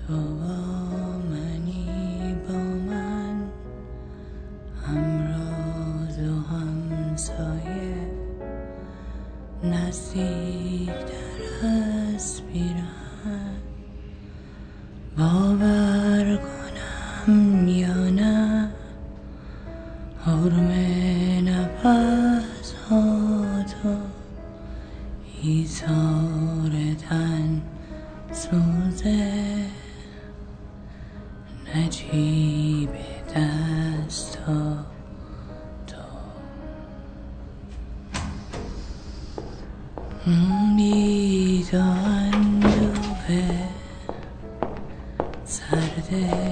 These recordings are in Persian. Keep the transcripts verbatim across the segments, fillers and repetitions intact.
تو با منی با من همراز و همسایه نزدیک در از پیرهن باور کنم یا نه حرم نفساتو ایثار تن سوزه نجیب دستا تو بی تو اندوه سرد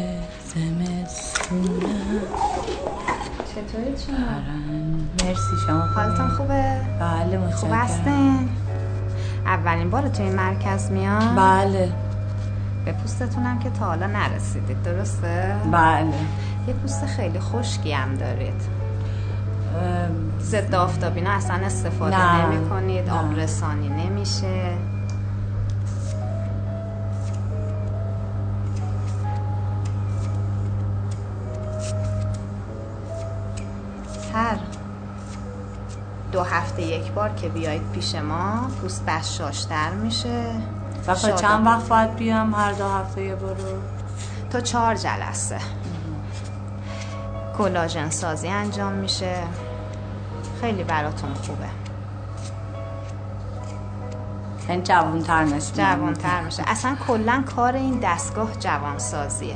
زمستونه. چطورید شما؟ مرسی. شما حالتون خوبه؟ بله متشکرم. خوب هستین؟ اولین بار تو این مرکز میان؟ بله. به پوستتونم که تا حالا نرسیدید درسته؟ بله. یه پوست خیلی خشکی هم دارید. ضد آفتابینا اصلا استفاده نمی کنید، آب رسانی نمیشه. هر دو هفته یک بار که بیایید پیش ما پوست بشاشتر میشه. و تا چند وقت باید بیام هر دو هفته یه بار؟ تا چهار جلسه. کلاژن سازی انجام میشه، خیلی براتون خوبه. این جوان‌تر میشه. جوان‌تر میشه. اصلا کلا کار این دستگاه جوان سازیه.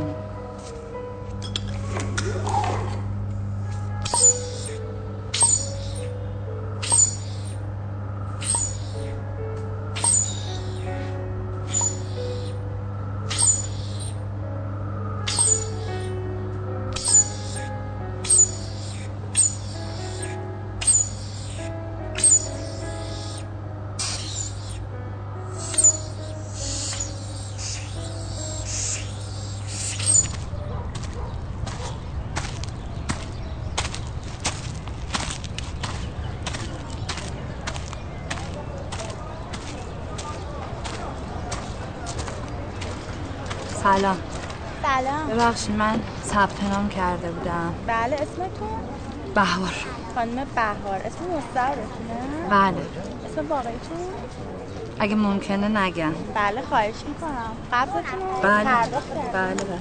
سلام. سلام. ببخشید من ثبت نام کرده بودم. بله. اسمتون؟ بهار. خانم بهار. اسم مستعارتونه؟ بله. اسم واقعیتون؟ اگه ممکنه نگم. بله خواهش میکنم. قبضتون رو بله. پرداخت کردم. بله بله.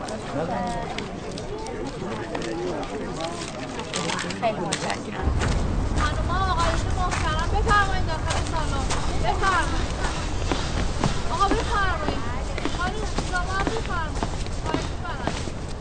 خیلی متشکرم. خانوما آقایون محترم بفرمایید داخل سالن. بفرمایید. آقا بفرمایید. خانم شما هم بفرمایید. خواهش می‌کنم.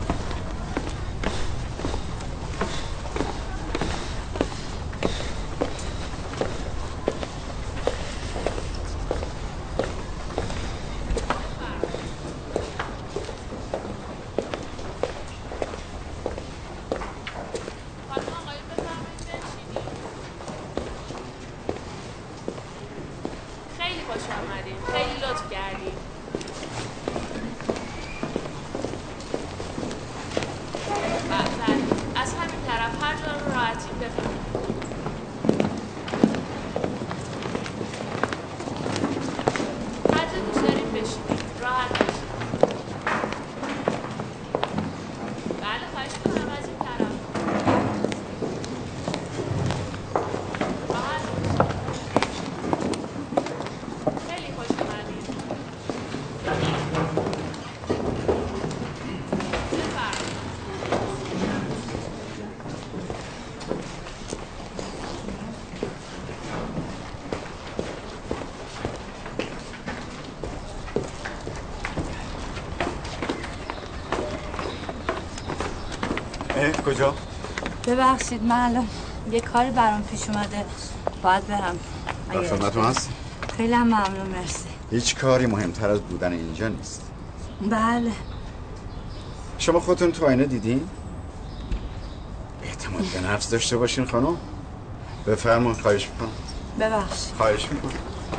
کجا؟ ببخشید من الان یه کاری برام پیش اومده باید برم. در خدمتتون هست؟ خیلی هم ممنون. مرسی. هیچ کاری مهمتر از بودن اینجا نیست. بله. شما خودتون تو آینه دیدین؟ اعتماد به نفس داشته باشین خانم. بفرمایید. خواهش میکنم. ببخشید. خواهش میکنم.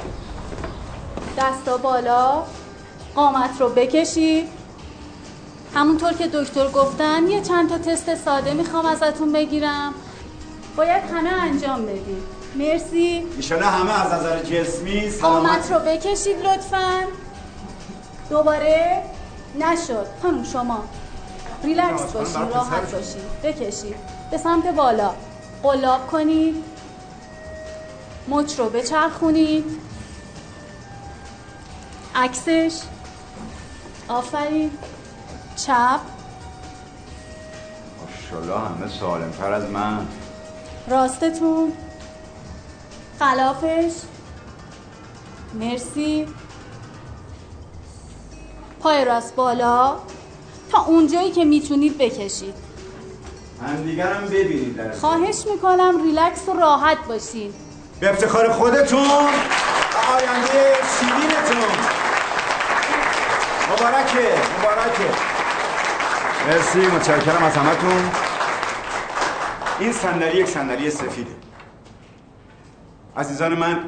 دستا بالا، قامت رو بکشید. همونطور که دکتر گفتن یه چند تا تست ساده میخوام ازتون بگیرم. باید همه انجام بدید. مرسی. ایشالا همه از نظر جسمی سلامت. قامت رو بکشید لطفاً. دوباره نشد. خانم شما ریلکس باشید، راحت باشید، بکشید به سمت بالا، قلاب کنید، مچ رو بچرخونید، عکسش. آفرین. چپ. ماشاءالله همه سالم‌تر از من. راستتون. خلافش. مرسی. پای راست بالا تا اونجایی که میتونید بکشید. هم دیگرم ببینید. در خواهش میکنم ریلکس و راحت باشین. به افتخار خودتون و آینده شیرینتون. مبارکه مبارکه. مرسی، متشکرم از همتون. این صندلی یک صندلی سفیده. عزیزان من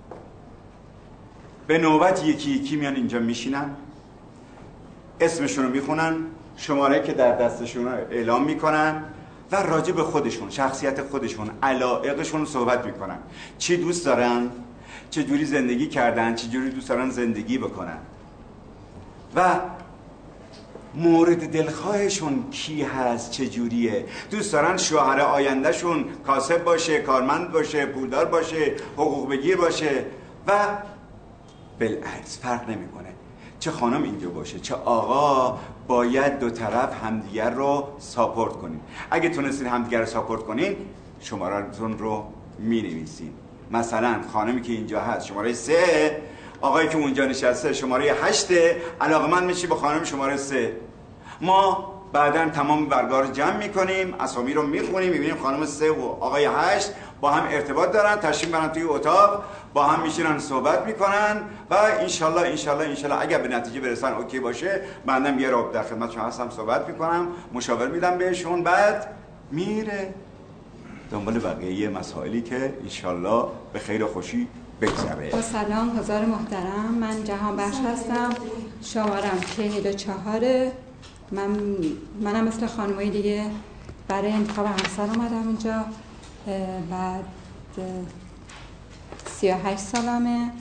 به نوبت یکی یکی میان اینجا میشینن، اسمشون رو میخونن، شماره که در دستشون رو اعلام میکنن و راجع به خودشون، شخصیت خودشون، علایقشون صحبت میکنن. چی دوست دارن، چه جوری زندگی کردن، چه جوری دوست دارن زندگی بکنن و مورد دلخواهشون کی هست، چه جوریه. دوست دارن شوهر آیندهشون کاسب باشه، کارمند باشه، پولدار باشه، حقوق بگیر باشه و بالعکس. فرق نمیکنه چه خانم اینجا باشه چه آقا، باید دو طرف همدیگر رو ساپورت کنین. اگه تونستین همدیگر رو ساپورت کنین، شماره‌تون رو می‌نویسین. مثلا خانمی که اینجا هست شماره سه، آقایی که اونجا نشسته شماره هشته، علاقمند میشی به خانم شماره سه. ما بعداً تمام برگار رو جمع میکنیم، اسامی رو میخونیم، میبینیم خانم سه و آقای هشت با هم ارتباط دارن، تشریف برن توی اتاق، با هم میشینن صحبت میکنن و انشالله انشالله انشالله اگر به نتیجه برسن اوکی باشه، بندم یه رو در خدمت شما هستم، صحبت میکنم، مشاور میدم بهشون، بعد میره دنبال بقیه مسائلی که انشالله به خیر و خوشی بگذره. با سلام حضار محترم، من جهان بخش هستم، شمارم چهل و چهاره. من منم مثل خانمای دیگه برای انتخاب همسر اومدم اینجا. بعد سی و هشت سالمه،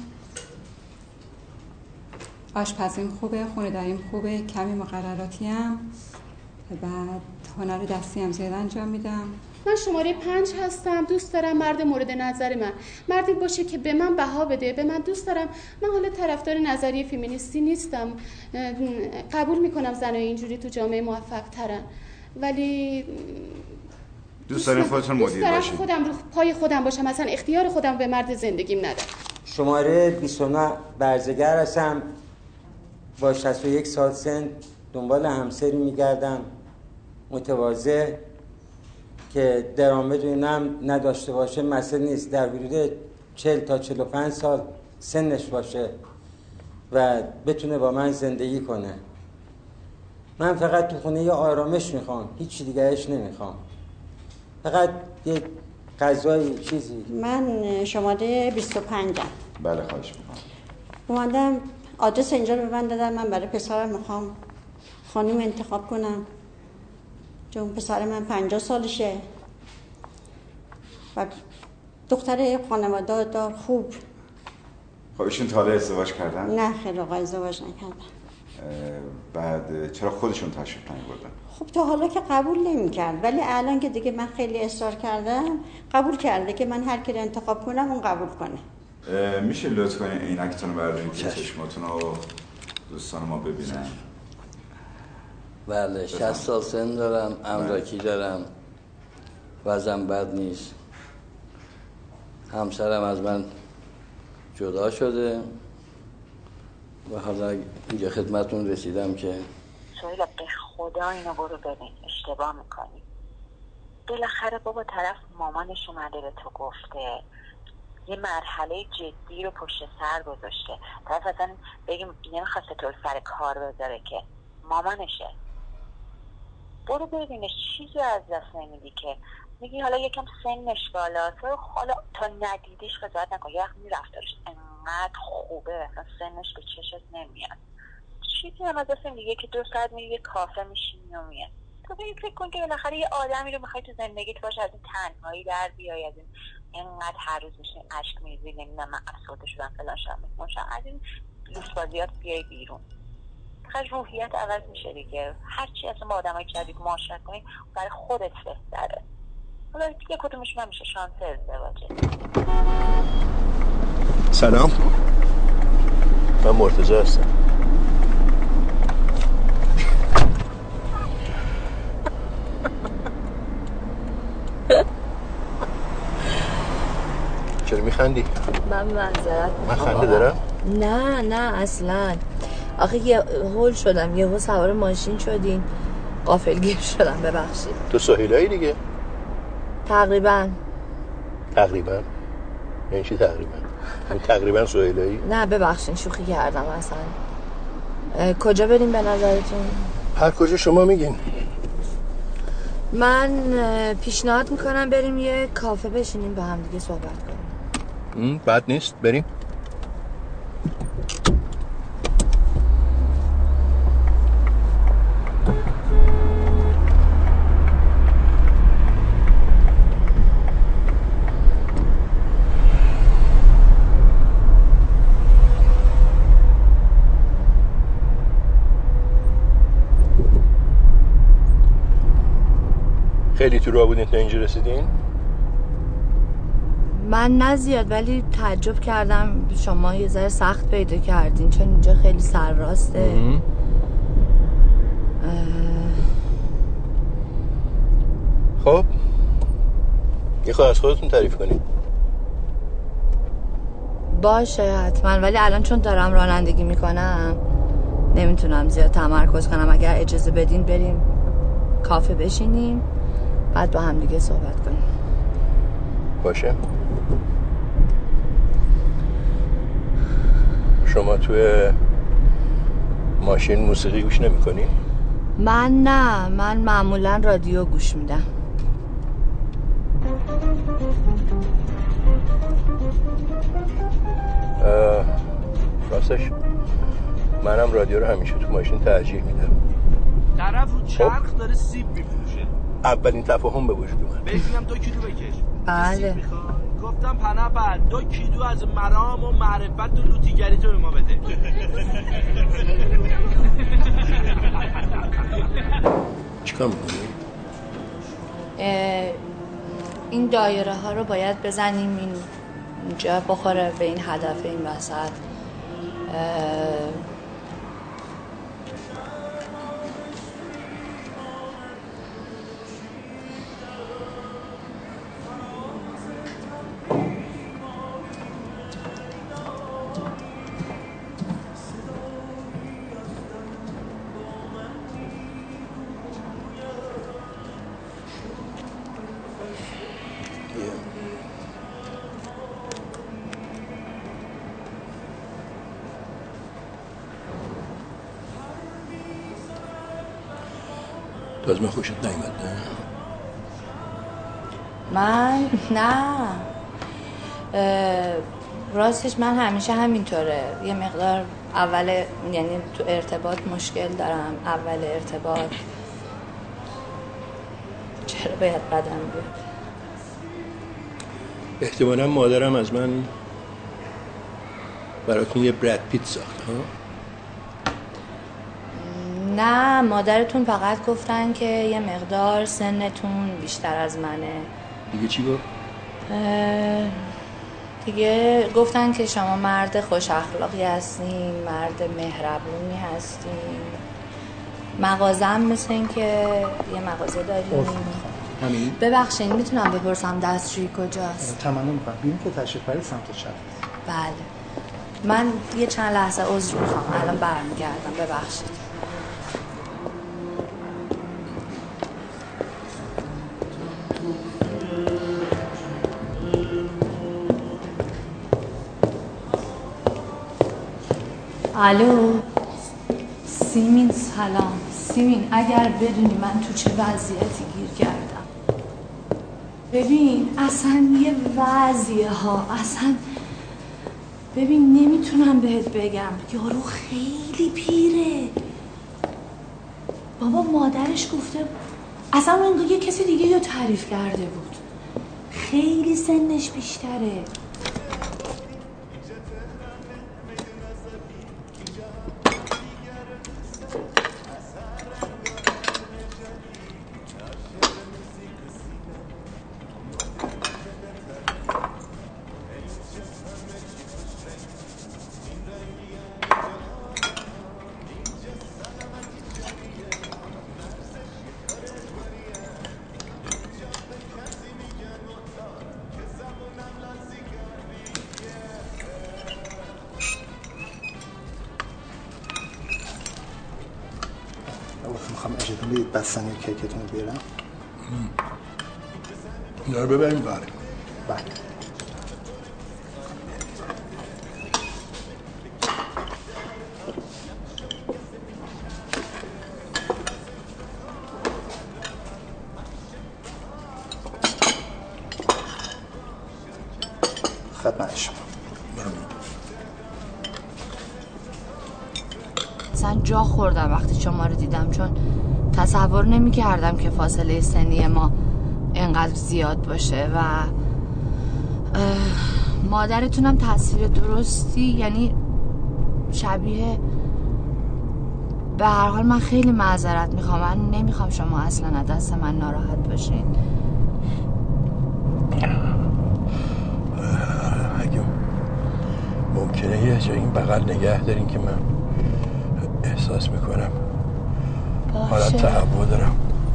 آشپزیم خوبه، خونه داریم خوبه، کمی مقرراتی هم، بعد هنر دستی هم زیاد انجام میدم. من شماره پنج هستم. دوست دارم مرد مورد نظر من مردی باشه که به من بها بده. به من دوست دارم. من حالا طرفدار نظریه فمینیستی نیستم، قبول میکنم زنای اینجوری تو جامعه موفق ترن، ولی دوست دارم خودتون مدیر باشید. خودم رو پای خودم باشم، مثلا اختیار خودم به مرد زندگیم ندم. شماره بیست و نه برزگر هستم، با شصت و یک سال سن، دنبال همسری میگردم متواضع که درآمد اونم نداشته باشه مسئله نیست، در حدود چهل تا چهل و پنج سال سنش باشه و بتونه با من زندگی کنه. من فقط تو خونه یه آرامش میخوام، هیچی دیگهش نمیخوام، فقط یه غذای چیزی. من شماره بیست و پنجم. بله خواهش میکنم. اومدم آدرس اینجا رو به من دادن، من برای پسرم میخوام خانم انتخاب کنم، چون پسر من پنجاه سالشه و دختر خانواده دار خوب. خب ایشون تا حالا ازدواج کردن؟ نه خیلی آقا ازدواج نکردن. بعد چرا خودشون تشریف نیاوردن؟ خب تا حالا که قبول نمی‌کرد، ولی الان که دیگه من خیلی اصرار کردم قبول کرده که من هر کی رو انتخاب کنم اون قبول کنه. میشه لطف کنین عینکتون رو بردارین که چشماتون رو دوستان ما ببینن؟ بله، شصت سال سن دارم، املاکی دارم، وزن بد نیست. همسرم از من جدا شده و حالا اینجا خدمتون رسیدم که سهیلا به خدا اینو برو ببین، اشتباه میکنی. بالاخره بابا طرف مامانش اومده به تو گفته، یه مرحله جدی رو پشت سر گذاشته، طرف اصلا بگیم نمیخواسته تو سر کار بذاره که مامانشه. برو ببینش، چیزی از دست نمیدی که میگی حالا یکم سنش بالا، تو حالا تا ندیدیش قضاوت نکن. یه وقت رفتارش انقدر خوبه اصلا سنش به چشت نمیاد. چیزی هم از دست میگه که دو ساعت میری یه کافه میشینی و میاد. تو بگی فکر کن که بالاخره یه آدمی رو میخوای تو زندگیت باشه، از این تنهایی در بیای، از این اینقدر هر روز میشین اشک میریزی، نمیدونم من افسرده شدم فلان شدم، از این لوس بازیات بیای بیرون. فقط روحیت عوض میشه دیگه. هرچی اصلا با آدمای جدید معاشرت کنی برای خودت بهتره. حالا دیگه کدومشون هم میشه شانس ازدواجه. سلام، من مرتضی هستم. چرا میخندی؟ من معذرت من خنده دارم؟ نه نه اصلا. آخه یه هول شدم، یه هول سوار ماشین شدین، غافلگیر شدم، ببخشید. تو سهیلایی دیگه؟ تقریبا. تقریبا؟ یعنی چی تقریبا؟ این تقریبا سهیلایی؟ نه ببخشید شوخی کردم اصلا. کجا بریم به نظرتون؟ هر کجا شما میگین. من پیشنهاد میکنم بریم یه کافه بشینیم با هم دیگه صحبت کنیم. بد نیست، بریم. خیلی تو راه بودین تا اینجا رسیدین؟ من نه زیاد، ولی تعجب کردم شما یه ذره سخت پیدا کردین چون اینجا خیلی سرراسته. خب یه خود از خودتون تعریف کنید. باشه حتما، ولی الان چون دارم رانندگی میکنم نمیتونم زیاد تمرکز کنم. اگر اجازه بدین بریم کافه بشینیم بعد با هم دیگه صحبت کنیم. باشه. شما توی ماشین موسیقی گوش نمی کنی؟ من نه، من معمولا رادیو گوش میدم. راستش منم رادیو رو همیشه تو ماشین ترجیح میدم. طرف رو چرخ داره سیب میفروشه. اولین تفاهم به وجود اومد. بگم دو کیلو بکش. بله. گفتم پنپر دو کیلو از مرام و معرفت و لوتیگری تو به ما بده. چیکار میکنی؟ این دایره ها رو باید بزنیم این اینجا بخوره به این هدف این وسط. تو از من خوشت نیامد نه؟ من نه راستش من همیشه همینطوره. یه مقدار اول یعنی تو ارتباط مشکل دارم. اول ارتباط چرا باید بدم بیاد؟ احتمالا مادرم از من براتون یه براد پیت ساخت ها؟ نه مادرتون فقط گفتن که یه مقدار سنتون بیشتر از منه. دیگه چی گفت؟ دیگه گفتن که شما مرد خوش اخلاقی هستین، مرد مهربونی هستین. مغازم مثل این که یه مغازه داریم. همین؟ ببخشید میتونم بپرسم دستشویی کجاست؟ تمنا میکنم ببین که تشریف برید سمت چپ. بله من یه چند لحظه عذر میخوام الان برمیگردم. ببخشید. الو سیمین سلام. سیمین اگر بدونی من تو چه وضعیتی گیر کردم. ببین اصلا یه وضعیه ها اصلا ببین نمیتونم بهت بگم. یارو خیلی پیره بابا. مادرش گفته اصلا اون یه کسی دیگه رو تعریف کرده بود. خیلی سنش بیشتره. میخوام اجازه بدید بستنی کیکتون رو بیارم. اینا رو ببریم بله. بله. خدمت شما. اصلا جا خوردم وقتی شما رو دیدم، چون تصور نمی کردم که فاصله سنی ما اینقدر زیاد باشه و مادرتونم تصویر درستی، یعنی شبیه. به هر حال من خیلی معذرت میخوام، من نمیخوام شما اصلا دست من ناراحت باشین. اگه ممکنه یه جایی این بغل نگه دارین که من احساس میکنم حالت تهوع دارم.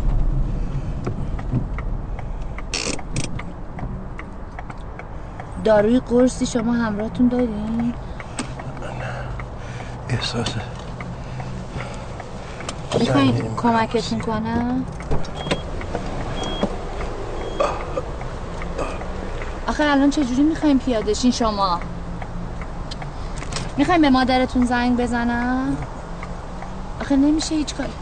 داروی قرصی شما همراهتون دارین؟ احساس میخواین کمکتون کنم؟ آخه الان چجوری میخواین پیاده شین شما؟ میخواین به مادرتون زنگ بزنم؟ آخه نمیشه هیچ کاری.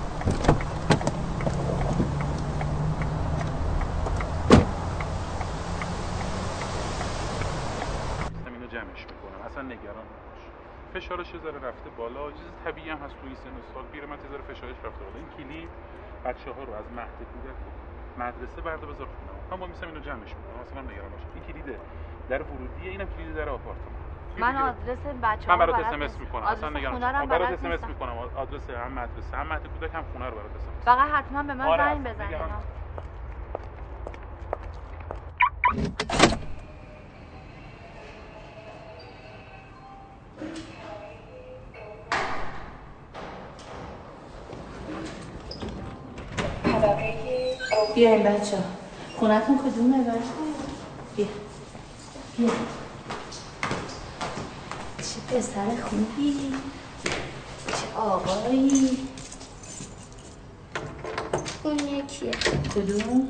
اینو جمعش میکنم، اصلا نگران نباش. فشارش یه ذره رفته بالا، چیز طبیعی هم هست تو این سن و سال. پیرمرد یه ذره فشارش رفته بالا. این کلید بچه‌ها رو از مهد کودک مدرسه بردا بذار خونه. من با میسم اینو جمعش میکنم، اصلا نگران باش. این کلید در ورودیه، اینم کلید در آپارتمان. من آدرس بچه‌ها من برات اس ام اس میکنم، اصلا نگران نباش. برات اس ام اس میکنم آدرس هم مدرسه هم مهد کودک هم خونه رو برات اس ام اس. فقط حتما به من زنگ بزنید. بیاین بچه ها، خونتون کدومه بچه؟ بیا بیا. چه پسر خوبی، چه آقایی. اون یکیه. کدوم؟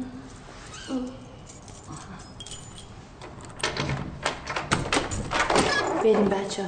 بریم بچه ها.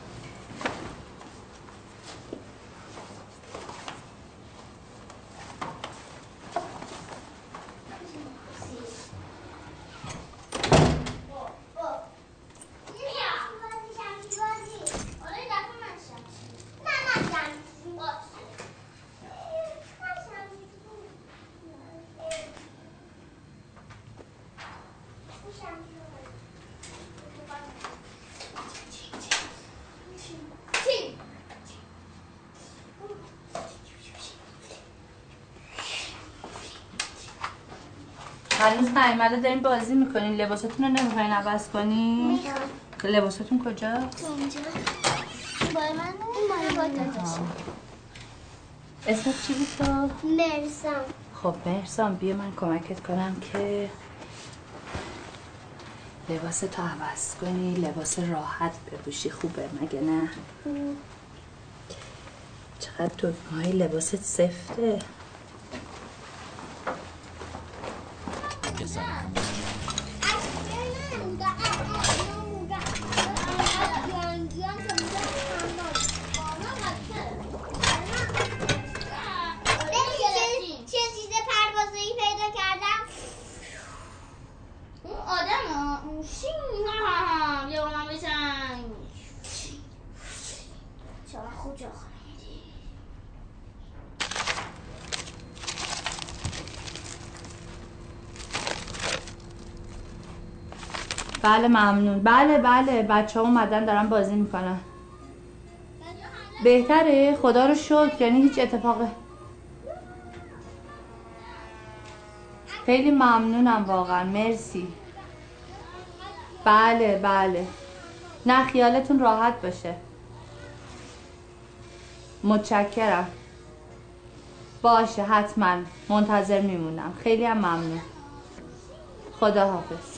هنوز نیومده دارین بازی میکنین. لباساتون رو نمیخواین عوض کنین؟ میخوام. لباساتون کجا؟ اونجا. بای من اون بای داداش. اسمت چی بود تو؟ مرسام. خب مرسام بیا من کمکت کنم که لباس تو عوض کنی، لباس راحت بپوشی. خوبه مگه نه؟ چقدر دکمه های لباست سفته. بله ممنون. بله بله بچه ها اومدن دارن بازی میکنن. بهتره؟ خدا رو شکر. یعنی هیچ اتفاقه. خیلی ممنونم واقعا، مرسی. بله بله نه خیالتون راحت باشه. متشکرم. باشه حتما منتظر میمونم. خیلی هم ممنون. خدا حافظ.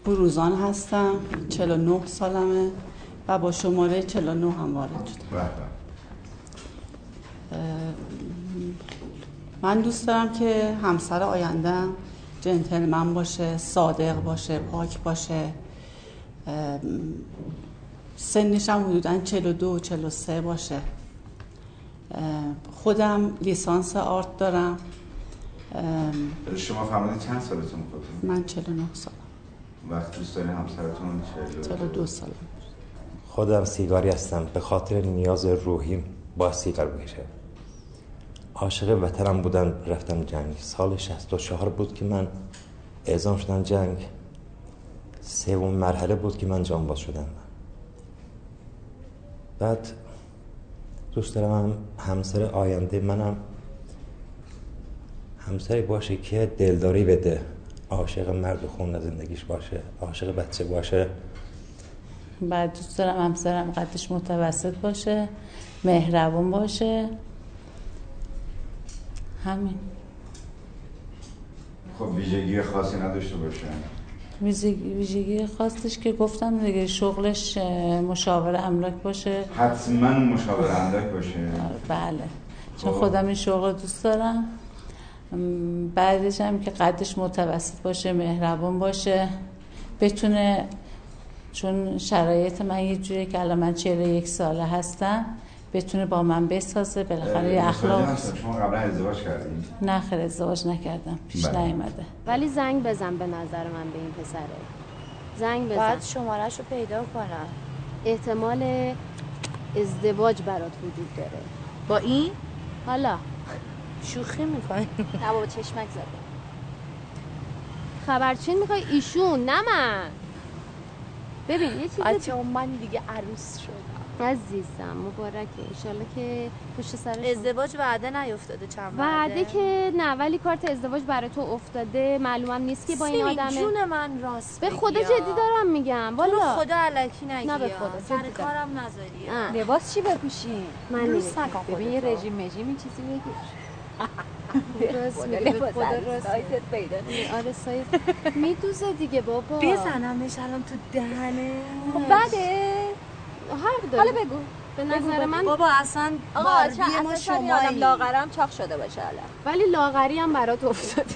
بروزان هستم، چهل و نه سالمه و با شماره چهل و نه هم وارد شدم. من دوست دارم که همسر آینده‌ام جنتلمن باشه، صادق باشه، پاک باشه. سنش هم حدوداً چهل و دو چهل و سه باشه. خودم لیسانس آرت دارم. شما فرمودید چند سالتون خودتون؟ من چهل و نه سالم. وقت دوست دارین همسرتون چهل و دو سالم. خودم سیگاری هستم، به خاطر نیاز روحیم با سیگار بکشه. عاشق وطنم بودم، رفتم جنگ. سال شصت و چهار بود که من اعزام شدم جنگ. سوم مرحله بود که من جانباز شدم. بعد دوست دارم همسر آینده منم همسری باشه که دلداری بده، عاشق مرد و خون زندگیش باشه، عاشق بچه باشه. بعد دوست دارم همسرم قدش متوسط باشه، مهربون باشه. همین. خب ویژگی خاصی نداشته باشه؟ ویژگی خاصش که گفتم دیگه، شغلش مشاور املاک باشه. حتما مشاور املاک باشه؟ بله، چون خودم این شغل دوست دارم. بعدش هم که قدش متوسط باشه، مهربون باشه، بتونه، چون شرایط من یه جوریه که الان من چهل و یک ساله هستم، بتونه با من بسازه. بالاخره یه اخلاق. شما قبلا ازدواج کردید؟ نه خیر، ازدواج نکردم، پیش نیامده. ولی زنگ بزن به نظر من به این پسره. زنگ بزن. باید شماره‌ش رو پیدا کنم. احتمال ازدواج برات وجود داره. با این؟ حالا شوخی میکنی؟ نه بابا، چشمک زده. خبرچین میخوای؟ ایشون، نه من. ببین یه چیزی بچه من دیگه عروس شدم عزیزم، مبارکه. انشالله که پشت سرش ازدواج وعده نیفتاده چند وعده وعده که نه، ولی کارت ازدواج برای تو افتاده. معلومم نیست که با این آدمه. جون من راست به خدا جدی دارم میگم. والا خدا الکی نگی. نه به خدا سر کارم نذاری. لباس چی بپوشیم؟ من روز نکن. ببین یه رژیم مژیم این چیزی بگیر. راست میگه، به خدا راست سایتت پیدا نیست. آره سایت میدوزه دیگه بابا. بزنمش الان تو دهنه. خب بده حق داری. حالا بگو. به نظر من بابا اصلا باربی ما شمایی. لاغرم چاق شده باشه الان. ولی لاغری هم برات افتاده.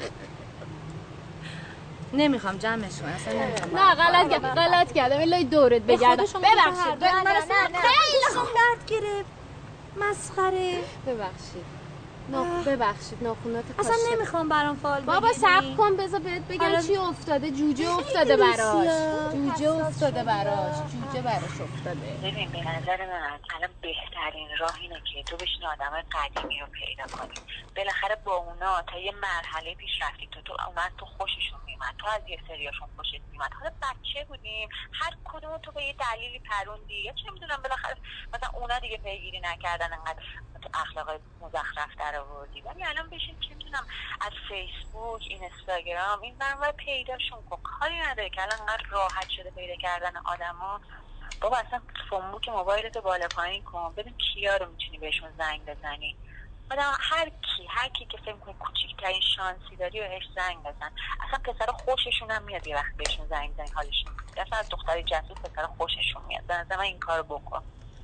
نمیخوام جمعش کنم اصلا نمیخوام. نه غلط کردم، غلط کردم. الهی دورت بگردم. ببخشید. نه نه خیلی درد گرفت. مسخره. ببخشید. ناخ ببخشید ناخونات اصلا نمیخوام برام فال بگیری. بابا صبر کن بذار بهت بگم چی افتاده. جوجه افتاده براش. جوجه افتاده براش. جوجه براش افتاده. ببین به نظر من الان بهترین راه اینه که تو بشین آدمای قدیمی رو پیدا کنی. بالاخره با اونا تا یه مرحله پیش رفتی، تو تو اومد تو خوششون میومد، تو از یه سریاشون خوشت میومد. حالا بچه بودیم، هر کدوم تو به یه دلیلی پروندی، یا چه میدونم بالاخره مثلا اونا دیگه پیگیری نکردن، انقدر تو اخلاق مزخرف در آوردی. ولی الان بشین چه میدونم از فیسبوک، اینستاگرام، این برنامه پیداشون کن. کاری نداره که الان انقدر راحت شده پیدا کردن آدما. بابا اصلا فونبوک موبایلتو بالا پایین کن، ببین کیا رو میتونی بهشون زنگ بزنی. آدم هر کی هر کی که فکر کنی کوچیک‌ترین شانسی داری بهش زنگ بزن. اصلا پسرا خوششون هم میاد یه وقت بهشون زنگ بزنی حالشون. اصلا از دختری جسور پسرا خوششون میاد. به نظر من این کارو بکن.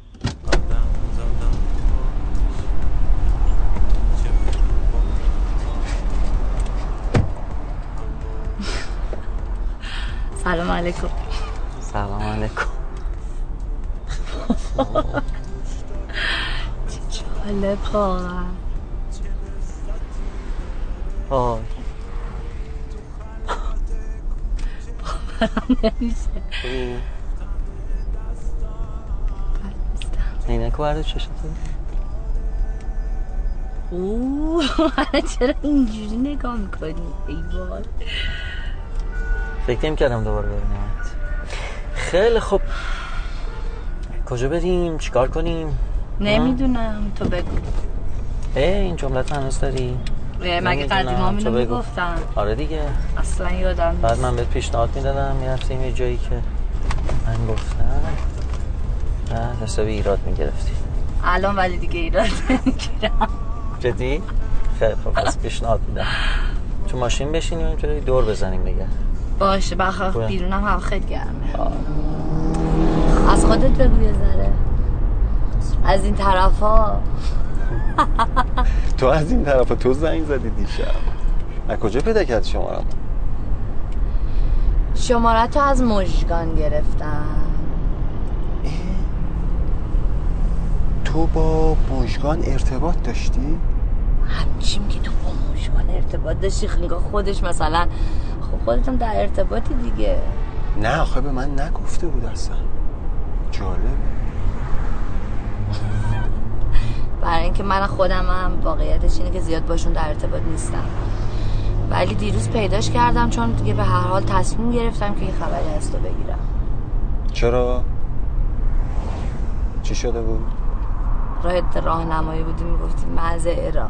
سلام علیکم. سلام علیکم. چه جالب واقعا. آه باورم نمیشه. عینک برده چشتو. اوه چرا اینجوری نگاه میکنی؟ ای وای فکر نمی‌کردم دوباره ببینمت. خیلی خوب، کجا بریم؟ چیکار کنیم؟ نمیدونم، تو بگو. ای این جملت هنوز داری؟ مگه قدیما اینو میگفتن؟ آره دیگه، اصلا یادم نیست. بعد من بهت پیشنهاد میدادم میرفتیم یه جایی که من گفتم بعد حسابی ایراد میگرفتی. الان ولی دیگه ایراد نمیگیرم. جدی؟ خیلی خوب، پس پیشنهاد میدم تو ماشین بشینیم اینطوری دور بزنیم دیگه. باشه بخواه بیرونم هوا خیلی گرمه. از خودت بگو یه ذره. از این طرف ها. تو از این طرف ها تو زنگ زدی دیشب. از کجا پیدا کردی شمارم؟ شماره تو از مژگان گرفتم. تو با مژگان ارتباط داشتی؟ همچین که تو با مژگان ارتباط داشتی خیلی خودش مثلا خب خودتون در ارتباطی دیگه. نه آخه به من نگفته بود اصلا. جالبه. برای اینکه من خودم هم واقعیتش اینه که زیاد باشون در ارتباط نیستم، ولی دیروز پیداش کردم چون دیگه به هر حال تصمیم گرفتم که یه خبری از تو بگیرم. چرا؟ چی شده بود؟ راهت راهنمایی بودی میگفتی مزه را.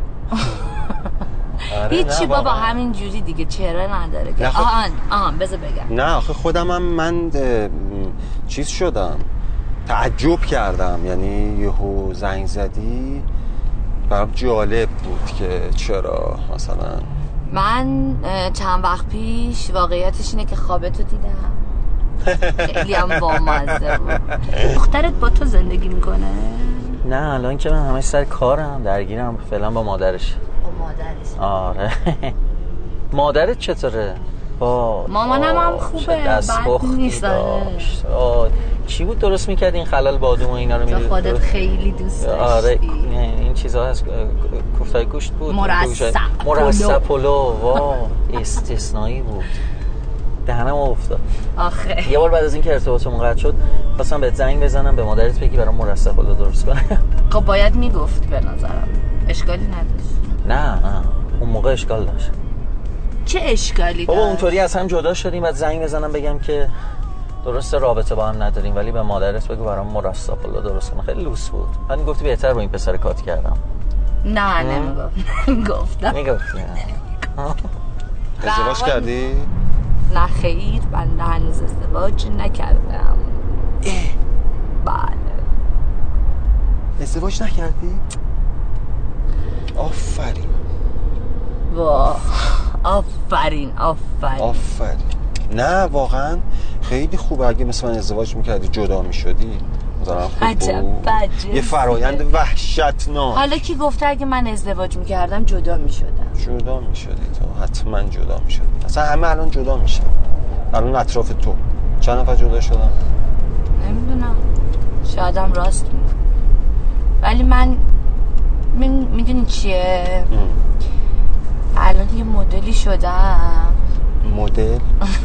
آره هیچی بابا واقعا. همین جوری دیگه چهره نداره که خب... آهان آهان بذار بگم. نه آخه خودم هم من چیز شدم، تعجب کردم، یعنی یهو زنگ زدی برام جالب بود که چرا مثلا. من چند وقت پیش واقعیتش اینه که خوابتو دیدم. خیلی هم بامزه بود. دخترت با تو زندگی میکنه؟ نه الان که من همش سر کارم درگیرم فعلا با مادرش. با مادرش؟ آره. مادرت چطوره؟ با مامانم هم خوبه بد نیست. چی بود درست میکرد این خلال بادوم و اینا رو میدید؟ تو خودت خیلی دوست داشتی. آره این چیزها هست. کوفتای گوشت بود، مرصع مرصع پلو. واو استثنایی بود. دهنم افتاد. آخه یه بار بعد از اینکه ارتباطمون قطع شد خواستم بهت زنگ بزنم به مادرت بگی برام مرصع پلو درست کنه. خب باید میگفت به نظرم. اشکالی نداشت. نه نه اون موقع اشکال داشت. چه اشکالی داشت؟ بابا اونطوری از هم جدا شدیم بعد زنگ بزنم بگم که درسته رابطه با هم نداریم ولی به مادرت بگو برام مرصع پلو درست کنه. خیلی لوس بود. من گفتی بهتر با این پسر کات کردم. نه نمیگفت. گفتم میگفتی. ازدواج کردی؟ نه خیر بنده هنوز ازدواج نکردم. بله. ازدواج نکردی؟ آفرین. واه آفرین آفرین آفرین. نه واقعا خیلی خوبه اگه مثل من ازدواج میکردی جدا میشدی. عجب بجه. یه فرایند وحشتناک. حالا کی گفته اگه من ازدواج میکردم جدا میشدم؟ جدا میشدی تو حتما جدا میشدی. اصلا همه الان جدا میشن. الان اطراف تو چند نفر جدا شدن؟ نمیدونم شایدم راست میگه ولی من میدونی چیه ام. الان یه مدلی شدم. مدل؟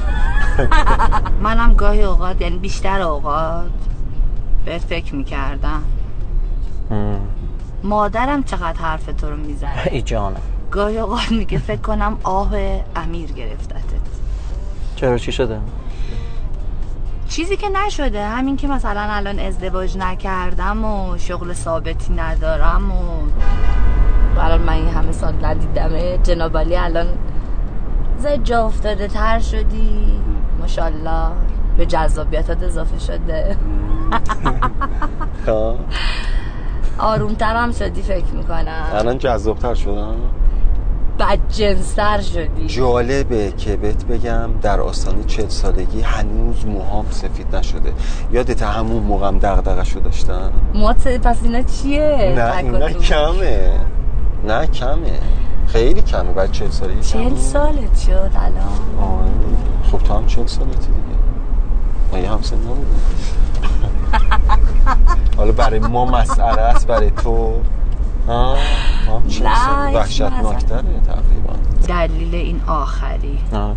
منم گاهی اوقات یعنی بیشتر اوقات بهت فکر میکردم. مادرم چقدر حرف تو رو میزنه. ای جانم. گاهی اوقات میگه فکر کنم آه امیر گرفتتت. چرا چی شده؟ چیزی که نشده، همین که مثلا الان ازدواج نکردم و شغل ثابتی ندارم و الان من این همه سال ندیدمه جناب علی الان زای جا افتاده تر شدی ماشاءالله به جذابیتات اضافه شده. آرومتر هم شدی فکر میکنم. الان جذابتر شدم. بدجنس‌تر شدی. جالبه که بهت بگم در آستانه چهل سالگی هنوز موهام سفید نشده. یادت همون موقعم دغدغه‌شو داشتم. موهات پس اینا چیه؟ نه اینا کمه. نه کمه. خیلی کمه بعد چهل سالگی. چهل سالت شد الان. آه. خب تو هم چهل سالتی دیگه. ما یه همسن نبودیم. حالا برای ما مسئله است برای تو ها هم چیز وحشتناک‌تره تقریبا. دلیل این آخری نه.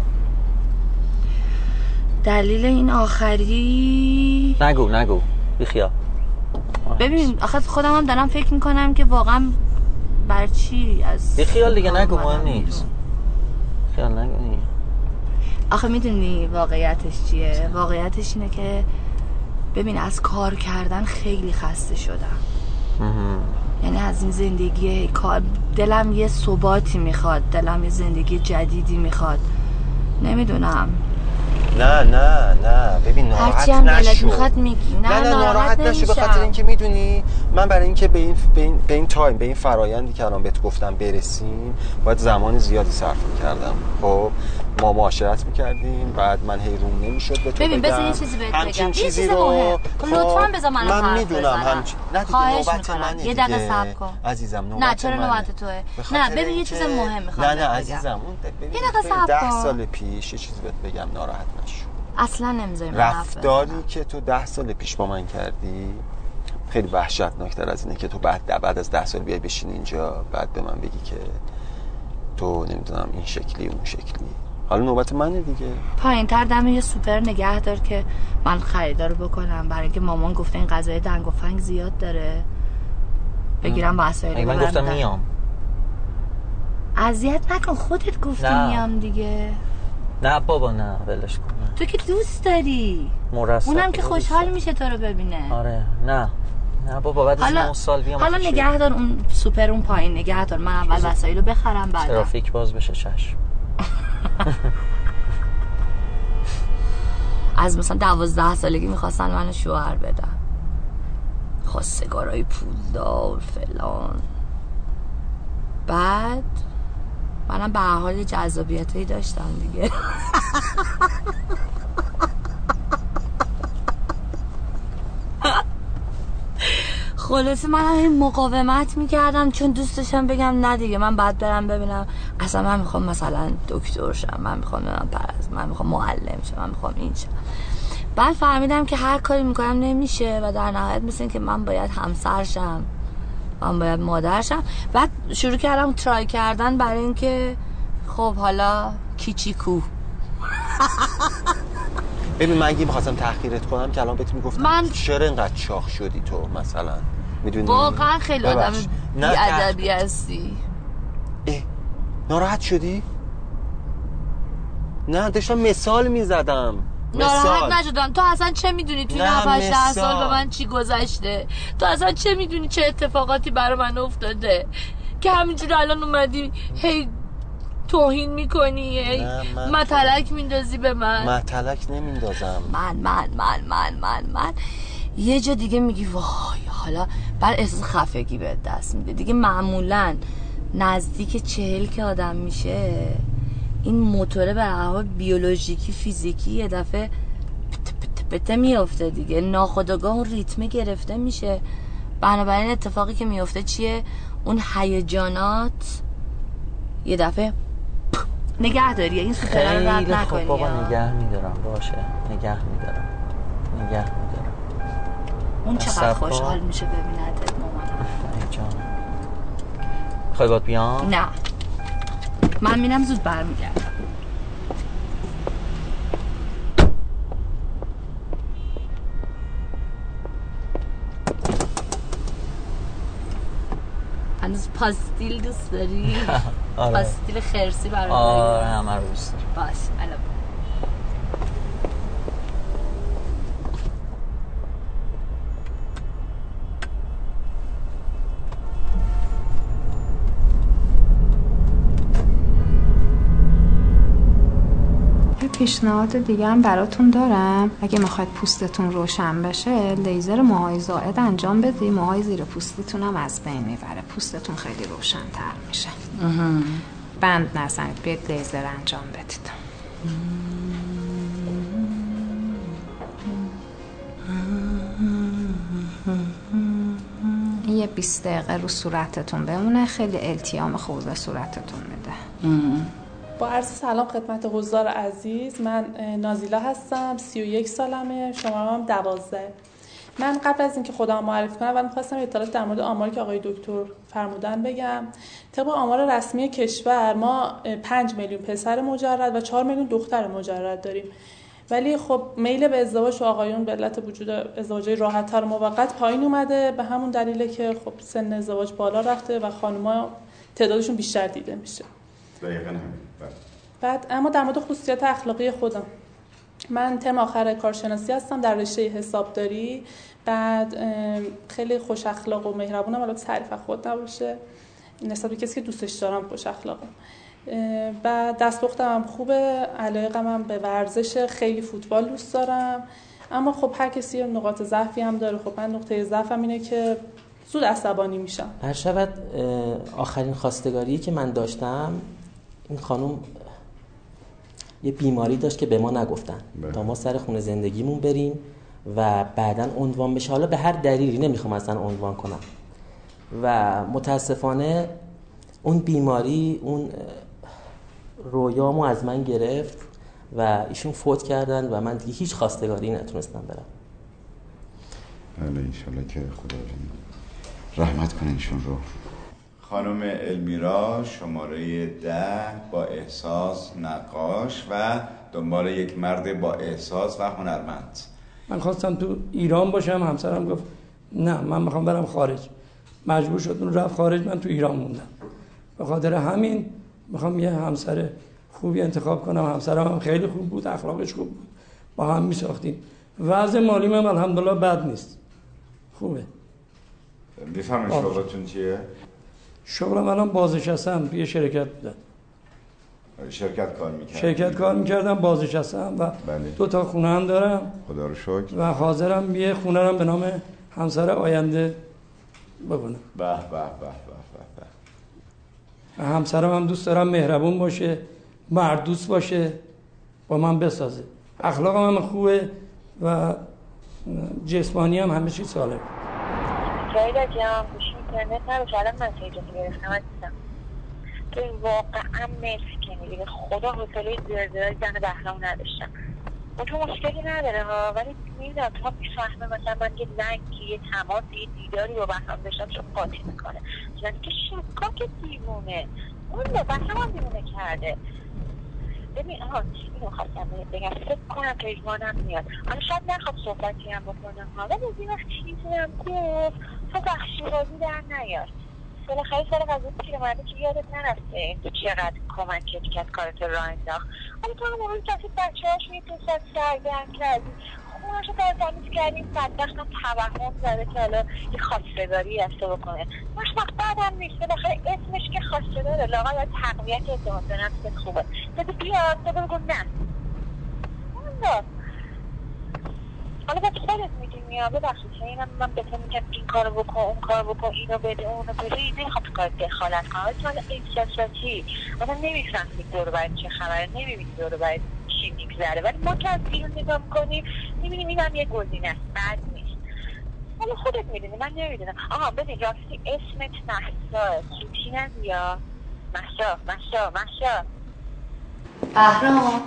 دلیل این آخری نگو نگو بیخیال. ببین آخه خودم هم دارم فکر میکنم که واقعا بر چی از بیخیال دیگه نگو مهم نیست. خیال نگو. آخه میدونی واقعیتش چیه؟ واقعیتش اینه که ببین از کار کردن خیلی خسته شدم. یعنی از این زندگی کار دلم یه ثباتی میخواد، دلم یه زندگی جدیدی میخواد. نمیدونم. نه نه نه ببین ناراحت نشو. میخواد میگی نه نه نه ناراحت نشو به خاطر اینکه میدونی من برای اینکه به این به این به این تایم به این فرایندی که الان بهت گفتم برسیم باید زمان زیادی صرف می‌کردم. خب ما معاشرت میکردیم، بعد من حیرون نمیشد به تو ببین بگم. بذار یه چیزی بهت همچین بگم، چیزی یه چیز رو مهم. لطفاً بذار من من حرف میدونم بزنم. همچ... نه دیگه خواهش نوبت میکنم منه یه دقیقه دیگه. صبر کن عزیزم نوبت نه چرا منه. نوبت توه؟ به نه خاطر ببین یه چیز اینکه- مهم میخوام نه نه بهت عزیزم بگم. اون ببین یه دقیقه صبر ده کن. سال پیش یه چیزی بهت بگم، ناراحت نشو. اصلا نمیذاری من حرف رفتاری بزنم. که تو ده سال پیش با من کردی خیلی وحشتناکتر از اینه که تو بعد بعد از ده سال بیای بشین اینجا بعد به من بگی که تو نمیدونم این شکلی اون شکلی. حالا نوبت منه دیگه. پایین تر دم یه سوپر نگه دار که من خریدار بکنم، برای اینکه مامان گفته این غذای دنگ و فنگ زیاد داره بگیرم وسایل. من گفتم میام. اذیت نکن، خودت گفتی نه. میام دیگه. نه بابا نه ولش کن. تو که دوست داری، مرصع اونم که خوشحال میشه تو رو ببینه. آره نه نه بابا بعد از نه سال بیام. حالا نگه دار اون سوپر اون پایین نگه دار، من اول وسایلو بخرم بعد ترافیک باز بشه. چشم. از مثلا دوازده سالگی میخواستن منو شوهر بدن، خواستگارای پولدار فلان، بعد منم به هر حال جذابیتایی داشتم دیگه. خلاصه من همین مقاومت میکردم چون دوست داشتم بگم نه دیگه من بعد برم ببینم اصلا من میخوام مثلا دکتر شم، من میخوام من پرست، من میخوام معلم شم، من میخوام این شم. بعد فهمیدم که هر کاری میکنم نمیشه و در نهایت مثل این که من باید همسر شم، من باید مادر شم. بعد شروع کردم ترای کردن برای اینکه خب حالا کیچی کو. ببین من اگه بخواستم تحقیرت کنم که الان بهت میگفتم من... چرا اینقدر چاق شدی تو مثلا، میدونی واقعا خیلی آدم ببخش. بی‌ادبی هستی. ناراحت شدی؟ نه داشتم مثال میزدم. ناراحت نشدم. تو اصلا چه میدونی توی نه هفت هشت مثال. سال به من چی گذشته؟ تو اصلا چه میدونی چه اتفاقاتی برای من افتاده که همینجوری الان اومدی هی توهین میکنی، هی متلک میندازی به من. متلک نمیندازم. من من من من من من یه جا دیگه میگی وای حالا بر احساس خفگی به دست میده دیگه. معمولا نزدیک چهل که آدم میشه این موتوره به هر حال بیولوژیکی فیزیکی یه دفعه پت پت پت میافته دیگه، ناخودآگاه اون ریتم گرفته میشه. بنابراین اتفاقی که میافته چیه؟ اون هیجانات یه دفعه نگه داری، این سوپر رو رد نکنی. خب بابا نگه میدارم، باشه نگه میدارم نگه میدارم. اون چقدر خوشحال میشه ببینتت مامانم. ای جان خواهی باید بیام؟ نه من میرم زود برمیگردم. هنوز پاستیل دوست داری؟ آره. پاستیل خرسی برای آره همه رو دوست دارم. باش الان یه پیشنهاد دیگه هم براتون دارم. اگه میخواید پوستتون روشن بشه لیزر موهای زائد انجام بدی، موهای زیر پوستتون هم از بین میبره، پوستتون خیلی روشن تر میشه. بند نزنید، بیاید لیزر انجام بدید. این یه بیست دقیقه رو صورتتون بمونه، خیلی التیام خوب به صورتتون میده. با عرض سلام خدمت حضار عزیز، من نازیلا هستم، سی و یک سالمه، شماره‌ام هم دوازده. من قبل از اینکه خودم معرفی کنم و می‌خواستم اطلاعات در مورد آماری که آقای دکتر فرمودن بگم. طبق آمار رسمی کشور ما پنج میلیون پسر مجرد و چهار میلیون دختر مجرد داریم. ولی خب میل به ازدواج و آقایون به علت وجود ازدواج‌های راحت‌تر و موقت پایین اومده، به همون دلیله که خب سن ازدواج بالا رفته و خانم‌ها تعدادشون بیشتر دیده میشه. دقیقاً همین. بعد اما در مورد خصوصیات اخلاقی خودم، من ترم آخر کارشناسی هستم در رشته حسابداری. بعد خیلی خوش اخلاق و مهربونم، البته تعریف از خود نباشه، نسبت به کسی که دوستش دارم خوش اخلاقم. بعد دست پختم هم خوبه، علاقم هم به ورزش، خیلی فوتبال دوست دارم. اما خب هر کسی نقاط ضعفی هم داره. خب من نقطه ضعفم اینه که زود عصبانی میشم. هر شود آخرین خواستگاری که من داشتم این خانم یه بیماری داشت که به ما نگفتن بله. تا ما سر خونه زندگیمون بریم و بعداً عنوان بشه، حالا به هر دلیلی، نمیخوام اصلا عنوان کنم. و متاسفانه اون بیماری اون رویامو از من گرفت و ایشون فوت کردن و من دیگه هیچ خواستگاری نتونستم برم. بله انشالله که خدا رحمت کنه ایشون رو. خانم المیرا شماره ده با احساس نقاش و دنبال یک مرد با احساس و هنرمند. من خواستم تو ایران باشم، همسرم گفت نه من میخوام برم خارج، مجبور شد اون رفت خارج، من تو ایران موندم. به خاطر همین میخوام یه همسر خوبی انتخاب کنم. همسرم هم خیلی خوب بود، اخلاقش خوب بود، با هم میساختیم. وضع مالی من الحمدلله بد نیست، خوبه. میفهمین شغلتون چیه؟ شغلم الان بازنشستم، توی شرکت بودم. شرکت کار میکردم؟ شرکت کار میکردم، بازنشستم و بله. دو تا خونه هم دارم خدا رو شکر و حاضرم یه خونه هم به نام همسر آینده بکنم. به به به به به. همسرم هم دوست دارم مهربون باشه، مرد دوست باشه، با من بسازه. اخلاقم هم خوبه و جسمانی هم همه چیز سالم. جایی جان گوشی اینترنت نباشه، الان مسیجتو گرفتم عزیزم. تو واقعا مرسی که میگی، خدا حوصله زیرزیرای زن بهرام نداشتم. اون تو مشکلی نداره ها، ولی میدونم تو میفهمه مثلا من یه لنگی، یه تماسی، یه دیداری با بهرام داشتم چون قاطی میکنه. یعنی که شکاک دیوونه، اون رو بهرام هم دیوونه کرده. ببین آها اینو خواستم بگم، فکر کنم پیجمانم میاد. حالا شاید نخواد صحبتی هم بکنم ها، ولی از این وقت چیزی هم گفت تو بخشی بازی در نیار. بالاخره سر قضیه پیرمرده که یادت نرفته تو چقدر کمکت کرد کارت رو انداخت. حالا تو هم اون کسی بچه هاش میتونست سرگرم کردی، خونهاشو تمیز کردیم، بدبخت هم توهم زده که حالا یه خواستگاری رفته بکنه. مش وقت بعدم نیست، بالاخره اسمش که خواسته داره، لاغر باید تقویت اعتماد به نفست خوبه. بده بیاد تو بگو نه اون حالا باید خودت میدونی یا ببخشید که اینم من به تو میگم این کارو بکن اون کارو بکن اینو بده اونو بده، این نمیخوام تو کار دخالت کنم، ولی تو حالا احساساتی آدم نمیفهمی دور باید چه خبره، نمیبینی دور باید چی میگذره، ولی ما که از بیرون نگاه میکنیم میبینیم اینم یه گزینه است، بد نیست. حالا خودت میدونی، من نمیدونم. آها ببین راستی اسمت مهسا، سوتی نزیا. مهسا مهسا مهسا بهرام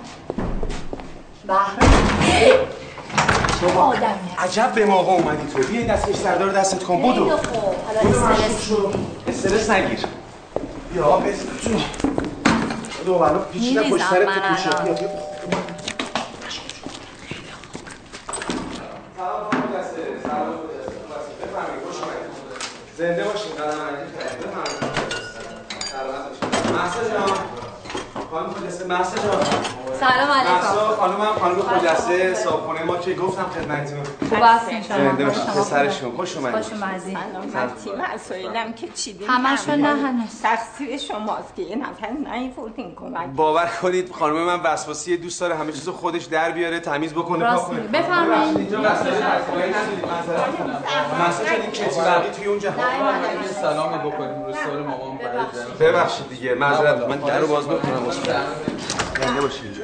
بهرام شما عجب به موقع اومدی تو. بیا این دستش سردار دستت کن، بدو. خب حالا استرس شو. استرس نگیر. بیا بس تو. دو بالا پیچیدم پشت سرت تو کوچه. بیا بیا. سلام خانم دسته. سلام دسته. بفرمایید خوش اومدید. زنده باشین. قدم عزیز بفرمایید. سلامت باشین. مهسا جان. خانم خجسته. مهسا جان. سلام علیکم. مهسا خانمم خانم خجسته صاحبخونه ما که گفتم خدمتتون. خوب هستین شما؟ زنده باشید. پسرشون خوش اومدید. خوش اومدید. سلام تیم اسایلم که چیدیم. همشون نه هنوز. تقصیر شماست که یه نفر نیوردین کمک. باور کنید خانم من وسواسی دوست داره همه چیزو خودش در بیاره، تمیز بکنه، پاک کنه. بفرمایید. اینجا وسایل هستید ندید مثلا. مثلا این کسی برقی توی اونجا. سلامی بکنیم رو سر مامان برای ببخشید دیگه معذرت، من درو باز بکنم واسه. زنده باشید.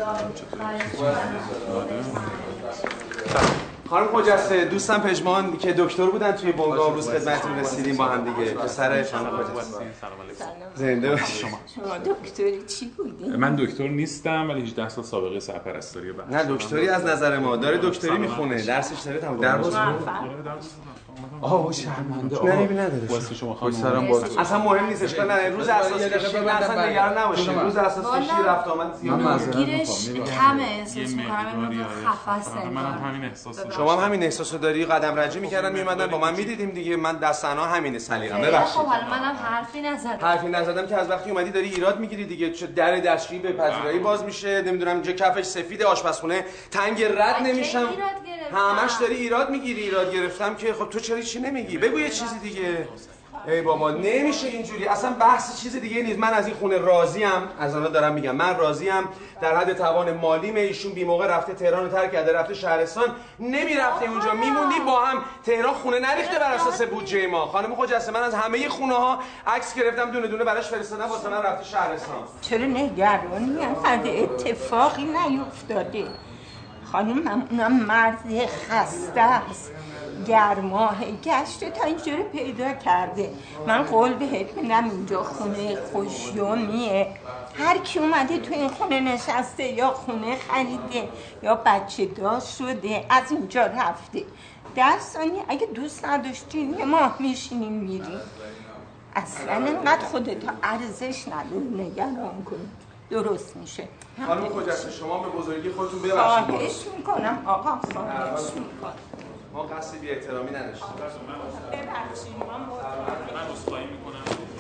خانم خجسته دوستم پژمان که دکتر بودن توی بنگاه امروز خدمتتون رسیدیم با هم دیگه. پسر خانم خجسته. زنده باشید. شما دکتری چی بودی؟ من دکتر نیستم ولی هجده سال سابقه سرپرستاری بخش. نه دکتری از نظر ما داره، دکتری میخونه، درسش داره تمام. در باز آها شرمنده. نه نمی نداره. واسه شما خانم. سرم باز. اصلا مهم نیست، اشکال نداره. روز اساسی کشی اصلا نگران نباشید. روز اساسی کشی رفت آمد زیاد. گیرش کمه، احساس می‌کنم این خفاست. منم همین احساس. شما هم همین احساسو داری؟ قدم رنجی می‌کردن میومدن با من می‌دیدیم دیگه. من دستنا همینه سلیقه‌ام. ببخشید. خب حالا منم حرفی نزدم. حرفی نزدم که از وقتی اومدی داری ایراد می‌گیری دیگه. چه در دستشویی به پذیرایی باز میشه، نمیدونم اینجا کفش سفید آشپزخونه تنگ رد نمیشم. همش داری ایراد می‌گیری. ایراد گرفتم که خب تو چرا چی نمیگی؟ بگو یه چیزی دیگه. ای بابا نمیشه اینجوری، اصلا بحث چیز دیگه نیست. من از این خونه راضیم، از الان دارم میگم من راضیم، در حد توان مالیم. ایشون بی موقع رفته تهران رو ترک کرده رفته شهرستان، نمیرفته اونجا میموندی با هم. تهران خونه نریخته بر اساس بودجه ما. خانم خجسته من از همه خونه ها عکس گرفتم، دونه دونه براش فرستادم واسه من رفته شهرستان. چرا نگرانی؟ انقدر اتفاقی نیفتاده. خانم اونم مرد خسته است، گرماه گشته تا اینجوری پیدا کرده. من قول بهت میدم اینجا خونه خوشیومیه، هر کی اومده تو این خونه نشسته یا خونه خریده یا بچه داشت شده از اینجا رفته. ده ثانیه اگه دوست نداشتین یه ماه میشینین میرین. اصلا اینقدر خودتو ارزش نداری نگران کنی، درست میشه. خانم خجسته شما به بزرگی خودتون ببخشید. خواهش میکنم آقا، خواهش میکنم. ما قصد بی احترامی نداشتیم. ببخشید من عذرخواهی میکنم.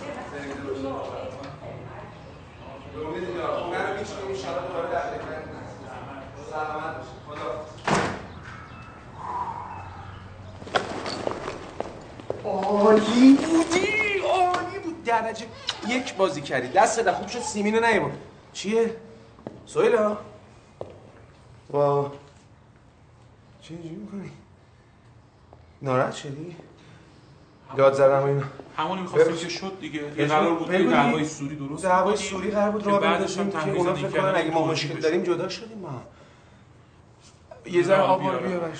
درود دیدار. خونه رو میچینیم ان شاءالله دوباره در خدمت. سلامت باشید. خدا. عالی بودی، عالی بود. درجه یک بازی کردی. دست در خوب شد سیمینو نیبرد. چیه؟ سهیلا؟ وا. چی اینجوری میکنی؟ ناراحت شدی؟ یاد زدم اینو. همونی می‌خواستیم که شد دیگه. یه قرار بود که دعوای سوری درست کنیم. دعوای سوری قرار بود راه بندازیم که اونا فکر کنن اگه ما مشکل داریم جدا شدیم ما. یه ذره آب بیار برش.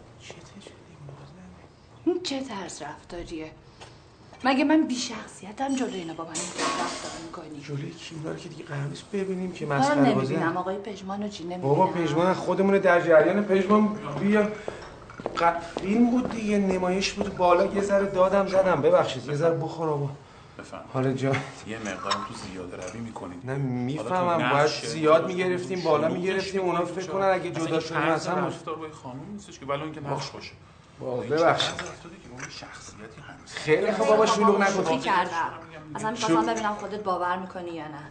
این چه طرز رفتاریه؟ مگه من بی شخصیتم جلوی اینا با من این رفتار میکنی؟ جلوی کی؟ اونا رو که دیگه قرار نیست ببینیم که مسخره بازی. من نمیبینم آقای پژمان رو چی نمیبینم. بابا پژمان خودمون در جریان. پژمان بیا فیلم بود دیگه، نمایش بود بالا، یه ذره دادم زدم. ببخشید یه ذره بخور آبا. بفهم. حالا جا یه مقدارم تو زیاده روی میکنید. نه میفهمم، باید زیاد میگرفتیم بالا میگرفتیم اونا فکر کنن اگه جدا شدیم اصلا رفتار با خانم نیستش که ولی اینکه نقش باشه. بابا ببخشید. شخصیتی هست. خیلی خوب بابا شلوغ نکن. شوخی کردم. اصلا می‌خواستم ببینم خودت باور میکنی یا نه.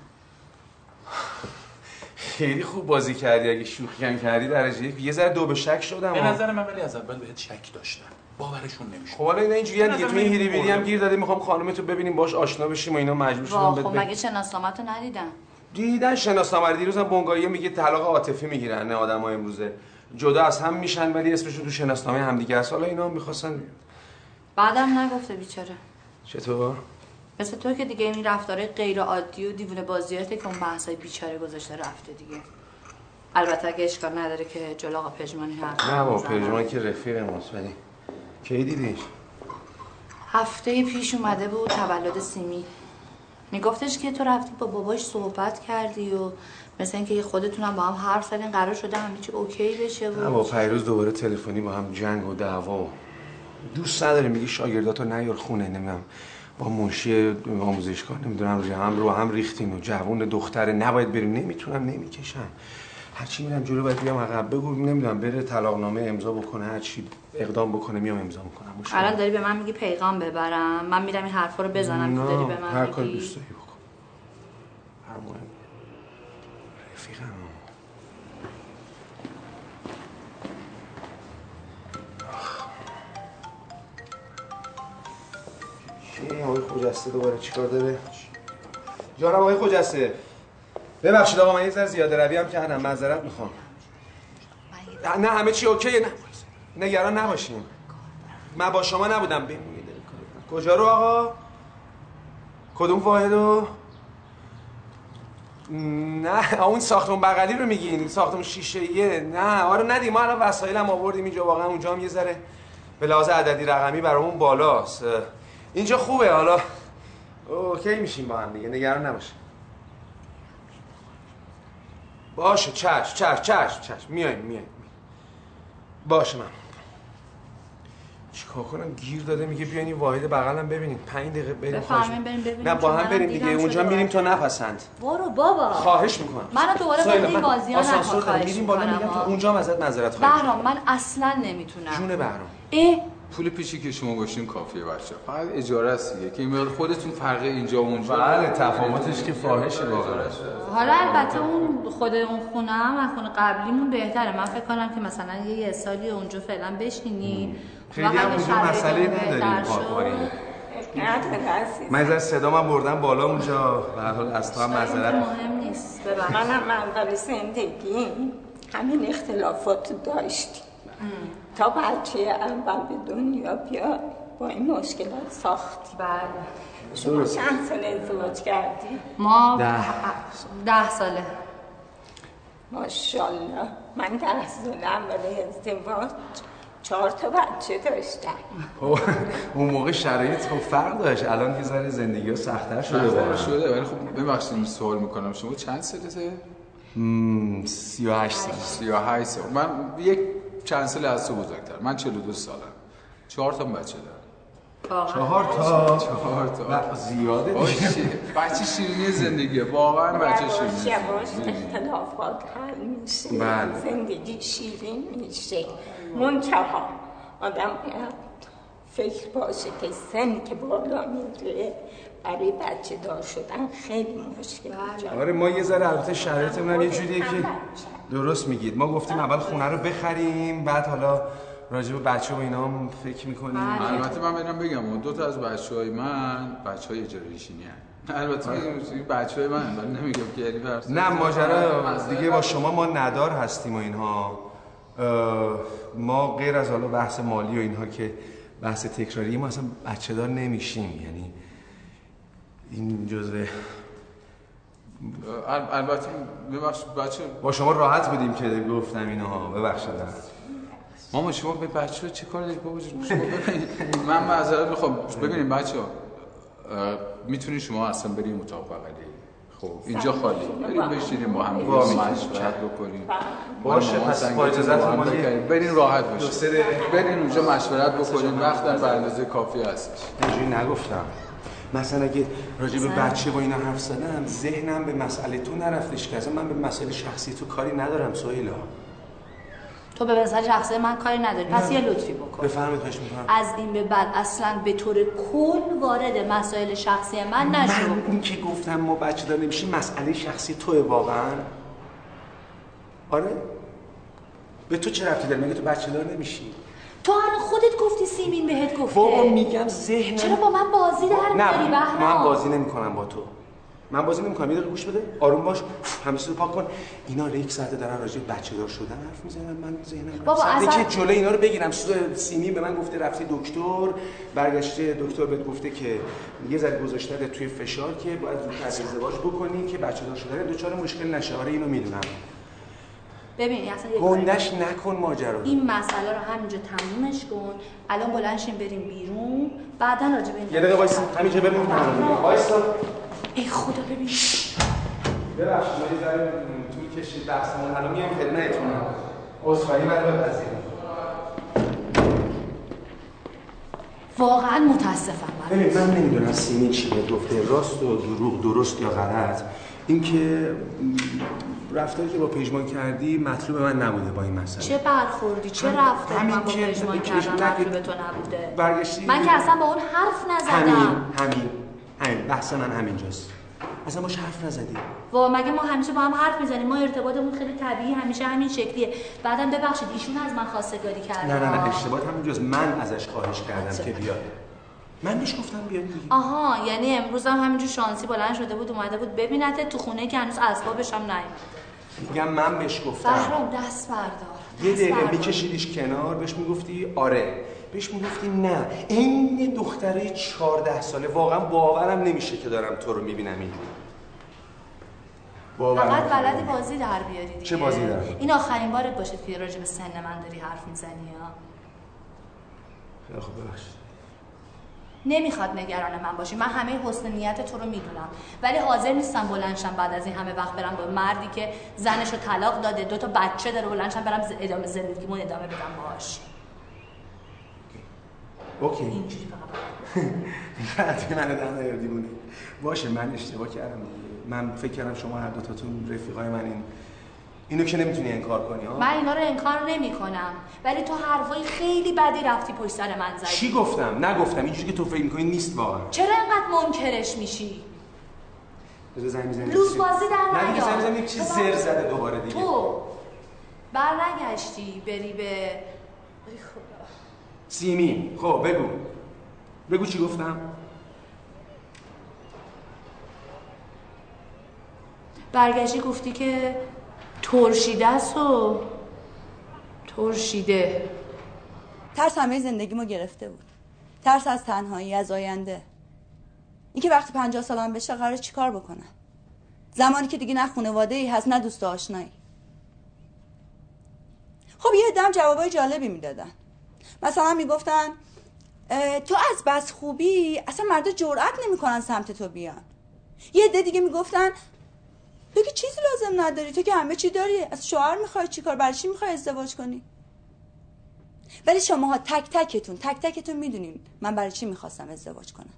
خیلی خوب بازی کردی. اگه شوخی هم کردی درجه یک یه ذره دو به شک شدم. به نظر من ولی از اول بهت شک داشتم. باورشون نمیشه. خب حالا اینا اینجوریه دیگه، تو این هیری بیری هم گیر دادی. میخوام خانومتو ببینیم باش آشنا بشیم و اینا مجبور شدم بده. خب مگه شناسنامه‌تو ندیدن؟ دیدن شناسنامه رو. دیروزم بنگاهی میگه طلاق عاطفی میگیرن. نه آدمای امروزه جدا از هم میشن ولی اسمشون تو شناسنامه همدیگه است. حالا اینا میخواستن بعدم نگفته بیچاره. چطور؟ مثل تو که دیگه این رفتاره غیر عادی و دیوونه بازیاته که اون بحثای بیچاره گذاشته رفته دیگه. البته اگه اشکال نداره که جلو آقا پژمانی حرف نه با پژمان که رفیق ماست. ولی کی دیدیش؟ هفته پیش اومده بود تولد سیمی. میگفتش که تو رفتی با باباش صحبت کردی و مثلا اینکه خودتونم با هم حرف زدین قرار شده همه چی اوکی بشه و نه با پیروز دوباره تلفنی با هم جنگ و دعوا و دوست نداره. میگه شاگرداتو نیار خونه. نمیدونم با منشی آموزشگاه نمیدونم رو هم رو هم ریختین و جوون دختره نباید بریم. نمیتونم نمیکشم. هرچی میرم جلو باید بیام عقب. بگو نمیدونم بره طلاقنامه امضا بکنه، هرچی اقدام بکنه میام امضا میکنم. الان داری به من میگی پیغام ببرم، من میرم این حرفا رو بزنم که داری به من هر میگی. کار دوست داری بکن. هر مهم رفیقم. چی آقای خجسته دوباره چیکار داره؟ جانم آقای خجسته ببخشید آقا من یه ذره زیاده روی هم کردم، معذرت میخوام. نه همه چی اوکیه. نه نگران نباشین. من با شما نبودم. بمونید. کجا رو آقا؟ کدوم واحدو؟ نه اون ساختمون بغلی رو میگین، ساختمون شیشه‌ایه. نه آره ندیم، ما الان وسایلم آوردیم اینجا. واقعا اونجا هم یه ذره به لحاظ عددی رقمی برامون بالاست. اینجا خوبه. حالا اوکی میشیم با هم دیگه، نگران نباشین. باشه چشم چشم چشم چشم میایم میایم باشه. من چیکار کنم؟ گیر داده میگه بیاین این واحد بغلم ببینین. پنج دقیقه بریم. بفهمین بریم ببینیم. نه با هم بریم دیگه. اونجا میریم تو نپسند. برو بابا. خواهش میکنم. منو دوباره با این بازی‌ها نکن. خواهش میریم بالا میگم تو اونجا هم ازت معذرت خواهی. بهرام من اصلا نمیتونم. جون بهرام. ای پول پیشی که شما باشین کافیه بچه. فقط اجاره است دیگه که این خودتون فرق اینجا و اونجا. بله تفاوتش که فاحشه واقعا. حالا البته اون خود اون خونه هم از خونه قبلیمون بهتره. من فکر کنم که مثلا یه سالی اونجا فعلا بشینی. خیلی هم اونجا مسئله نداریم کاری. من از صدا من بردم بالا اونجا به هر حال از تو هم معذرت مهم نیست. منم اول زندگی همین اختلافات داشتیم تا بچه اول به دنیا بیاد با این مشکلات ساختی. بله. شما چند سال ازدواج کردی؟ ما ده, ده ساله. ماشاءالله. من ده ساله اول ازدواج چهار تا بچه داشتم. اون موقع شرایط خب فرق داشت، الان یه ذره زندگی ها سخت‌تر شده واقعا شده. ولی خب ببخشید سوال میکنم، شما چند سالته؟ سی و هشت سال. سی و هشت سال. من یک چند سال از تو بزرگتر. من چهل و دو سالم. چهار تا بچه دارم. چهار تا چهار تا زیاده دیگه. بچه شیرینی زندگیه، واقعا بچه شیرینی. یواش اختلافات حل میشه، زندگی شیرین میشه. منتها آدم باید فکر باشه که سن که بالا میره برای بچه دار شدن خیلی مشکل میشه. آره ما یه ذره البته شرایطمون هم یه جوریه که درست میگید. ما گفتیم اول خونه رو بخریم، بعد حالا راجع به بچه و اینا هم فکر میکنیم. البته من ببینم بگم دو تا از بچهای من بچهای اجاره نشینی هستن. البته میگم بچهای من ولی نمیگم که یعنی فرض نه ماجرا دیگه با شما ما ندار هستیم و اینها. ما غیر از حالا بحث مالی و اینها که بحث تکراری، ما اصلا بچه دار نمیشیم، یعنی این جزء البته ببخشید بچه با شما راحت بودیم که گفتم اینها. ببخشید ماما شما به بچه‌ها چه کار دارید بابا جون؟ شما ببینید من معذرت میخوام. ببینید بچه‌ها میتونید شما اصلا بریم اتاق بغلی. خب اینجا خالی، بریم بشینیم با هم مشورت بکنیم. باشه پس با اجازهتون ما بریم راحت باشیم، بریم اونجا مشورت بکنیم. وقت در به اندازه کافی هستش. اینجوری نگفتم. مثلا اگه راجع به بچه با اینا حرف زدم ذهنم به مسئله تو نرفتش که اصلا من به مسئله شخصی تو کاری ندارم. سهیلا تو به مسئله شخصی من کاری نداری، پس یه لطفی بکن. بفرمایید. خواهش می‌کنم. از این به بعد اصلا به طور کل وارد مسائل شخصی من نشو. من این که گفتم ما بچه دار نمیشیم مسئله شخصی توئه واقعا. آره به تو چه ربطی داره؟ مگه تو بچه دار نمیشی؟ تو الان خودت گفتی سیمین بهت گفته. بابا میگم ذهنم. چرا با من بازی در میاری بهرام؟ من بازی نمی‌کنم با تو. من بازی نمی‌کنم. یه دقیقه گوش بده. آروم باش. همه چیزو پاک کن. اینا یک ساعته دارن راجع به بچه دار شدن حرف میزنن. من ذهنم بابا اصلا که جلوی اینا رو بگیرم. سیمین به من گفته رفتی دکتر، برگشته دکتر بهت گفته که یه ذره گذاشته توی فشار که باید زودتر ازدواج بکنی که بچه دار شدن دوچار مشکل نشه. آره اینو میدونم. ببین اصلا گندش نکن ماجرا. این مسئله رو همینجا تمومش کن. الان بلند شیم بریم بیرون، بعداً راجع به این یه دقیقه وایس. همینجا بریم بیرون. وایسا. ای خدا ببین. ببخشید ما یه ذره طول کشید بحثمون. الان میام خدمتتون. عذرخواهی من رو بپذیرید. واقعاً متاسفم. ببین من نمیدونم سیمین چی بهت گفته، راست و دروغ، درست یا غلط. اینکه رفتاری که با پژمان کردی مطلوب من نبوده با این مسئله. چه برخوردی، چه رفتاری من با پژمان کردم مطلوب تو نبوده. برگشتی من که اصلا با اون حرف نزدم. همین همین همین بحث من همینجاست. اصلا باش حرف نزدی. وا مگه ما همیشه با هم حرف میزنیم؟ ما ارتباطمون خیلی طبیعی همیشه همین شکلیه. بعدم ببخشید ایشون از من خواستگاری کرده. نه نه نه اشتباهت همینجاست. من ازش خواهش کردم که بیاد. من بهش گفتم بیاد دیگه. آها یعنی امروز هم همینجور شانسی بلند شده بود اومده بود ببینته تو خونه که هنوز اسبابش هم نیومده. میگم من بهش گفتم. بهرام دست بردار. یه دقیقه میکشیدیش کنار بهش میگفتی آره. بهش میگفتی نه. این دختره چهارده ساله واقعا باورم نمیشه که دارم تو رو میبینم اینجوری. فقط بلدی بازی در بیاری دیگه. چه بازی در؟ این آخرین بارت باشه که راجع به سن من داری حرف میزنی ها. خیلی خوب ببخشید. نمیخواد نگران من باشی. من همه حسن نیت تو رو میدونم ولی حاضر نیستم بلندشم بعد از این همه وقت برم با مردی که زنش رو طلاق داده دو تا بچه داره بلندشم برم ادامه زندگیمو ادامه بدم باهاش. اوکی. اینجوری فقط. حتی من ادامه دیوونه. باشه من اشتباه کردم. من فکر کردم شما هر دو تاتون رفیقای من این اینو که نمیتونی انکار کنی ها. من اینا رو انکار نمیکنم ولی تو حرفای خیلی بدی رفتی پشت سر من زدی. چی گفتم؟ نگفتم. اینجوری که تو فکر می‌کنی نیست واقعا. چرا اینقدر منکرش میشی؟ بذار زنگ می‌زنی. لوز بازی در نیا. نه زنگ می‌زنی یک چیز زر زده دوباره دیگه. تو برنگشتی بری به سیمین. خب بگو. بگو چی گفتم؟ برگشتی گفتی که ترشیده است و ترشیده. ترس همه زندگیمو گرفته بود. ترس از تنهایی، از آینده. اینکه وقتی پنجاه سالم بشه قراره چیکار بکنم؟ زمانی که دیگه نه خانواده‌ای هست نه دوست آشنایی. خب یه عده‌ام جوابای جالبی میدادن. مثلا میگفتن تو از بس خوبی اصلا مردا جرئت نمیکنن سمت تو بیان. یه عده دیگه میگفتن تو که چیزی لازم نداری، تو که همه چی داری، از شوهر میخوای چیکار، برای چی میخوای ازدواج کنی؟ ولی شماها تک تکتون تک تکتون میدونین من برای چی میخواستم ازدواج کنم.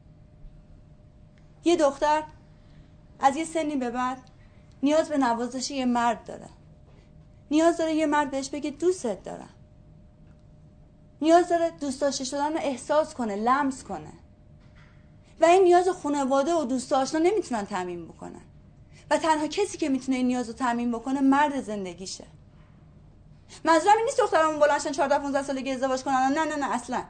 یه دختر از یه سنی به بعد نیاز به نوازش یه مرد داره. نیاز داره یه مرد بهش بگه دوستت دارم. نیاز داره دوست داشته شدن رو احساس کنه، لمس کنه. و این نیاز خانواده و دوست آشنا نمیتونن تامین بکنن. و تنها کسی که میتونه این نیاز رو تامین بکنه مرد زندگیشه. منظورم این نیست دخترامون بلندشن چهارده پانزده سالگی ازدواج کنن. نه نه نه اصلا.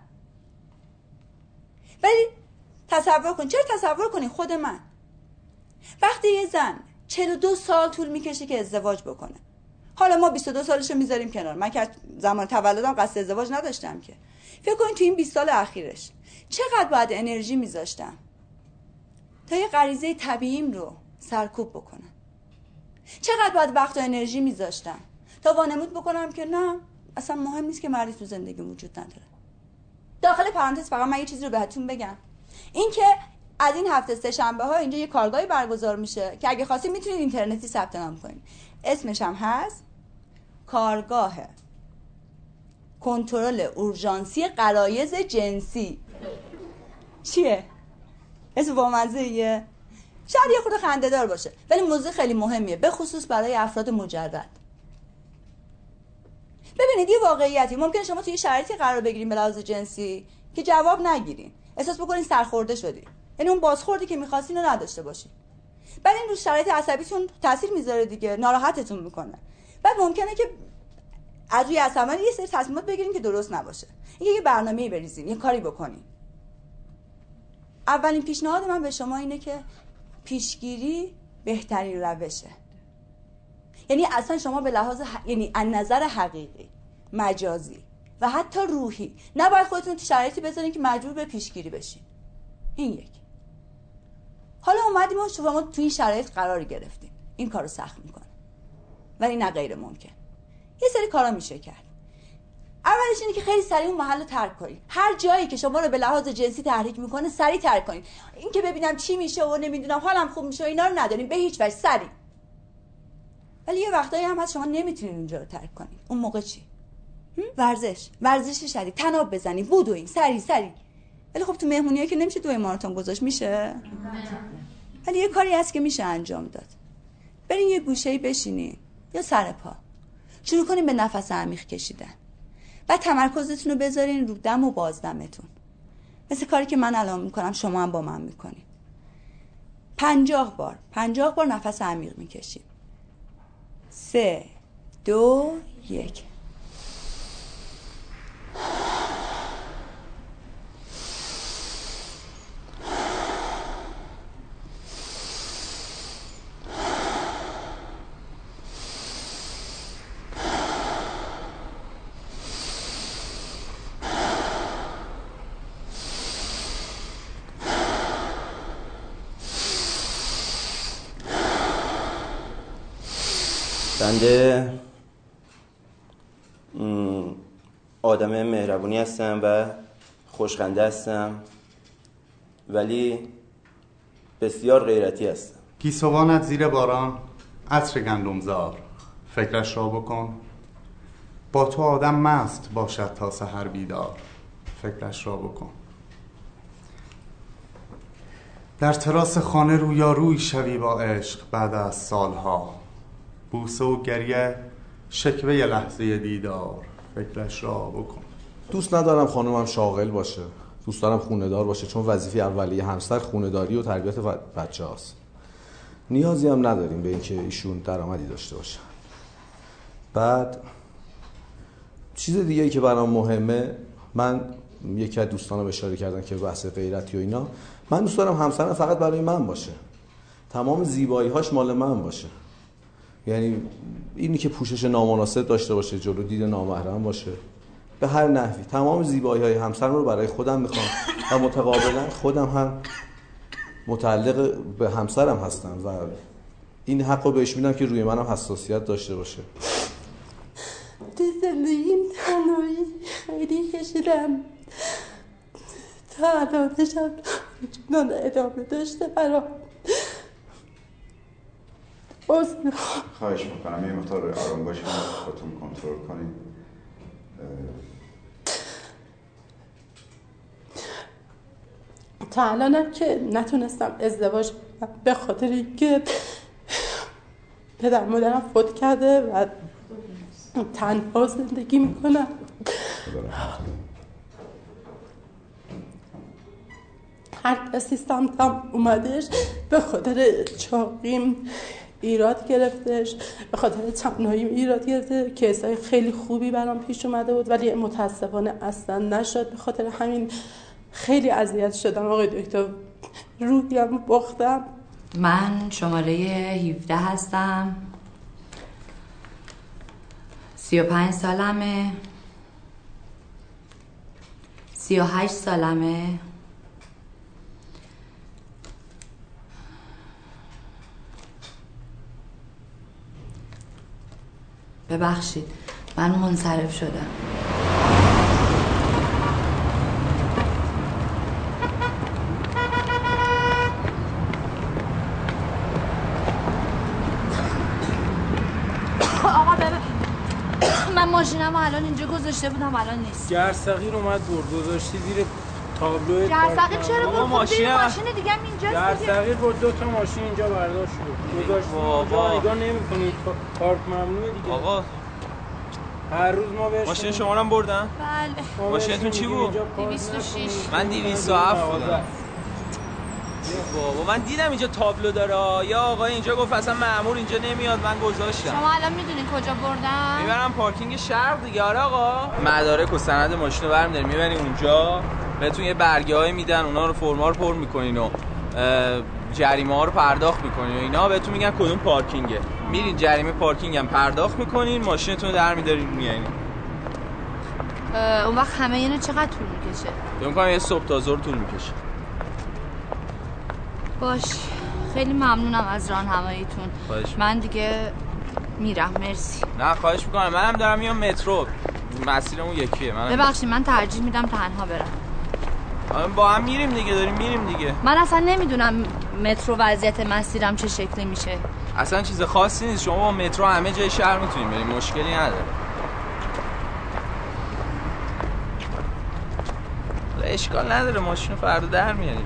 ولی تصور کن، چرا تصور کنی خود من وقتی یه زن چهل و دو سال طول میکشه که ازدواج بکنه، حالا ما بیست و دو سالشو میذاریم کنار، من که زمان تولدم قصد ازدواج نداشتم که، فکر کنین تو این بیست سال اخیرش چقدر باید انرژی میذاشتم تا یه غریزه طبیعیم رو سرکوب بکنم؟ چقدر باید وقت و انرژی میذاشتم تا وانمود بکنم که نه اصلا مهم نیست که مردی تو زندگی وجود نداره. داخل پرانتز فقط من یه چیزی رو بهتون بگم، این که از این هفته سه شنبه ها اینجا یه کارگاهی برگزار میشه که اگه خواستید میتونید اینترنتی ثبت نام کنید. اسمش هم هست کارگاه کنترل اورژانسی غرایز جنسی. چیه؟ اسم بامزه‌ایه؟ شاید یه خورده خنده‌دار باشه ولی موضوع خیلی مهمیه، به خصوص برای افراد مجرد. ببینید یه واقعیتی، ممکنه شما توی شرایطی قرار بگیرین به لحاظ جنسی که جواب نگیرین، احساس بکنین سرخورده شدی، یعنی اون بازخوردی که می‌خواستین رو نداشته باشین. بعد این رو شرایط عصبیتون تاثیر میذاره دیگه، ناراحتتون میکنه. بعد ممکنه که از روی عصبانی یه سری تصمیمات بگیرین که درست نباشه. اینکه یه برنامه‌ای بریزین، یه کاری بکنین. اولین پیشنهاد من به شما اینه که پیشگیری بهترین روشه. یعنی اصلا شما به لحاظ ح... یعنی از نظر حقیقی، مجازی و حتی روحی نباید خودتون تو شرایطی بذارین که مجبور به پیشگیری بشین. این یک. حالا اومدیم و شما تو این شرایط قرار گرفتیم، این کارو سخت میکنه ولی نه غیر ممکن. یه سری کارا میشه کرد. اولش اینه که خیلی سریع اون محل رو ترک کنید. هر جایی که شما رو به لحاظ جنسی تحریک میکنه سریع ترک کنید. این که ببینم چی میشه و نمیدونم حالم خوب میشه اینا رو نداریم به هیچ وجه، سریع. ولی یه وقتایی هم هست شما نمیتونید اونجا رو ترک کنید. اون موقع چی؟ ورزش، ورزش شدید، تناب بزنید، بودوین، سریع سریع. ولی خب تو مهمونیه که نمیشه دوی ماراتون گذاشت، میشه؟ ولی یه کاری هست که میشه انجام داد. برین یه گوشه‌ای بشینین یا سر پا. شروع کنین به نفس عمیق کشیدن. بعد تمرکزتون رو بذارین رو دم و بازدمتون. مثل کاری که من الان میکنم شما هم با من میکنین. پنجاه بار، پنجاه بار نفس عمیق میکشین. سه، دو، یک. بنده آدم مهربونی هستم و خوشخنده هستم ولی بسیار غیرتی هستم. گیسوانت زیر باران، عطر گندمزار، فکرش را بکن. با تو آدم مست باشد تا سحر بیدار، فکرش را بکن. در تراس خانه رویاروی شوی با عشق بعد از سالها، بوسه و گریه شکوه ی لحظه دیدار، فکرش را بکن. دوست ندارم خانومم شاغل باشه، دوست دارم خونه دار باشه، چون وظیفه اولیه همسر خونه داری و تربیت بچه هاست. نیازی هم نداریم به اینکه ایشون درآمدی داشته باشه. بعد چیز دیگه ای که برام مهمه، من یکی از دوستانم اشاره کردن که بحث غیرتی و اینا، من دوست دارم همسرم فقط برای من باشه. تمام زیبایی‌هاش مال من باشه. یعنی اینی که پوشش نامناسب داشته باشه، جلو دید نامحرم باشه، به هر نحوی تمام زیبایی‌های همسرم رو برای خودم میخوام و متقابلا خودم هم متعلق به همسرم هستم و این حق رو بهش میدم که روی منم حساسیت داشته باشه. تو زندگیم تنهایی خیلی کشیدم تا الانشم جنان ادامه داشته برام. خواهش میکنم یه مقدار آروم باشین، خودتون کنترل کنین. تا الانم که نتونستم ازدواج به خاطر اینکه پدر مادرم فوت کرده و تنها زندگی میکنم. هر کسی سمتم اومدش به خاطر چاقیم ایراد گرفتش، به خاطر تنهاییم ایراد گرفته. کیسای خیلی خوبی برام پیش اومده بود ولی متاسفانه اصلا نشد. به خاطر همین خیلی اذیت شدم آقای دکتر، روحیم باختم. من شماره هفده هستم، سی و پنج سالمه، سی و هشت سالمه. ببخشید من منصرف شدم. آقا ببین من ماشینم الان اینجا گذاشته بودم الان نیست. گرسقیر اومد برد گذاشتی زیر تابلو. گرسقیر چرا برد؟ ماشین ماشین دیگه هم اینجاست. گرسقیر برد دو تا ماشین اینجا برداشت شد. گذاشت اینجا نگاه نمی‌کنید پارک ممنوعه دیگه. آقا هر روز ما بهش ماشین شما رو هم بردن؟ بله. ماشینتون چی بود؟ دویست و شش. من دویست و هفت بودم. بابا من دیدم اینجا تابلو داره. یا آقای اینجا گفت اصلا مأمور اینجا نمیاد، من گذاشتم. شما الان میدونین کجا بردن؟ میبرم پارکینگ شرق دیگه. آره آقا مدارک و سند ماشین رو برمی‌داری میبری اونجا، بهتون یه برگه‌ای میدن، اونا رو فرما رو پر میکنین و جریمه ها رو پرداخت میکنین و اینا، بهتون میگن کدوم پارکینگه، میرین جریمه پارکینگ هم پرداخت میکنین، ماشینتون رو در میدارین میایین. اون وقت همه اینا چقدر طول میکشه؟ فکر می‌کنم یه صبح تا ظهر طول میکشه. باش خیلی ممنونم از راهنماییتون. من دیگه میرم. مرسی. نه خواهش میکنم، منم دارم میام مترو، مسیرمون یکیه. من ببخشید من ترجیح میدم تنها برم. با هم میریم دیگه، داریم میریم دیگه. من اصلا نمیدونم مترو وضعیت مسیرم چه شکلی میشه. اصلا چیز خاصی نیست، شما با مترو همه جای شهر میتونیم بریم، مشکلی نداره. اشکال نداره، ماشین فردا در میاریم.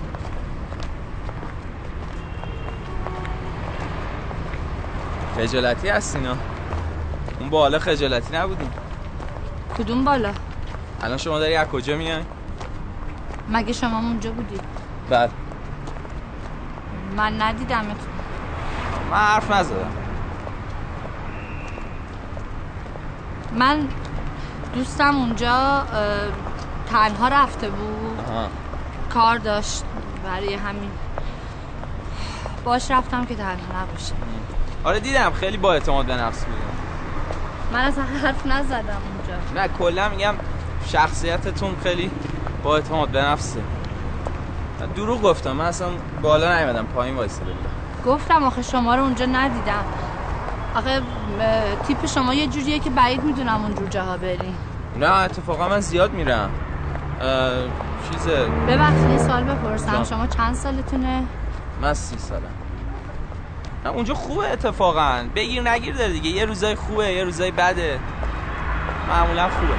خجالتی هستینا؟ اون بالا خجالتی نبودیم؟ کدوم بالا؟ الان شما داری از کجا میای؟ مگه شما اونجا بودی؟ بله. من ندیدمت. من حرف نزدم. من دوستم اونجا تنها رفته بود. آها. کار داشت، برای همین باش رفتم که تنها نباشه. آره دیدم خیلی با اعتماد به نفس بود. من اصلا حرف نزدم اونجا. نه کلا میگم شخصیتتون خیلی با اعتماد به نفسه. دروغ گفتم، من اصلا بالا نیومدم، پایین وایساده بودم. گفتم آخه شما رو اونجا ندیدم. آخه تیپ شما یه جوریه که بعید میدونم اونجور جاها بریم. نه اتفاقا من زیاد میرم. چیزه ببخشید یه سوال بپرسم، شما چند سالتونه؟ من سی سالم. نه اونجا خوبه اتفاقا، بگیر نگیر داره دیگه، یه روزای خوبه یه روزای بده، معمولا خوبه.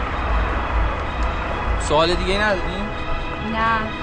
سوال دیگه نداریم؟ نه.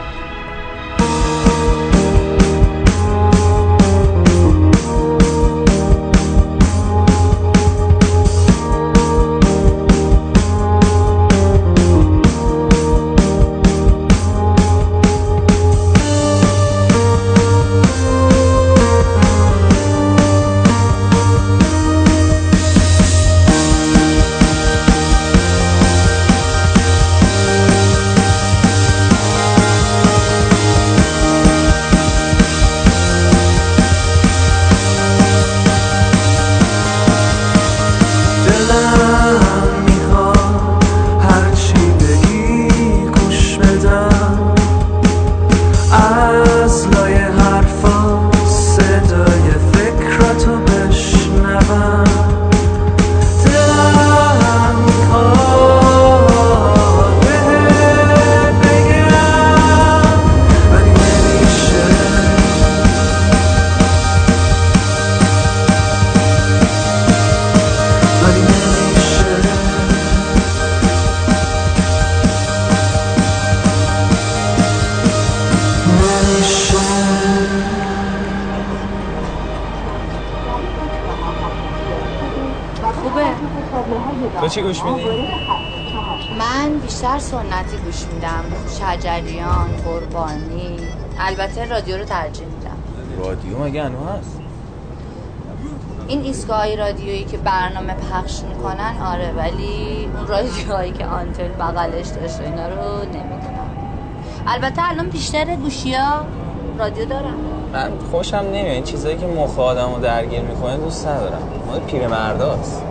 تو چی گوش میدی؟ من بیشتر سنتی گوش میدم، شجریان، قربانی. البته رادیو رو ترجیح میدم. رادیو مگه هنوز هست؟ این ایستگاه‌های رادیویی که برنامه پخش میکنن آره، ولی اون رادیوهایی که آنتن بغلش داشته اینا رو نمیدونم. البته الان بیشتر گوشی‌ها رادیو دارن. من خوشم نمیاد این چیزایی که مخ آدمو درگیر میکنه، دوست ندارم. مال پیرمرداست.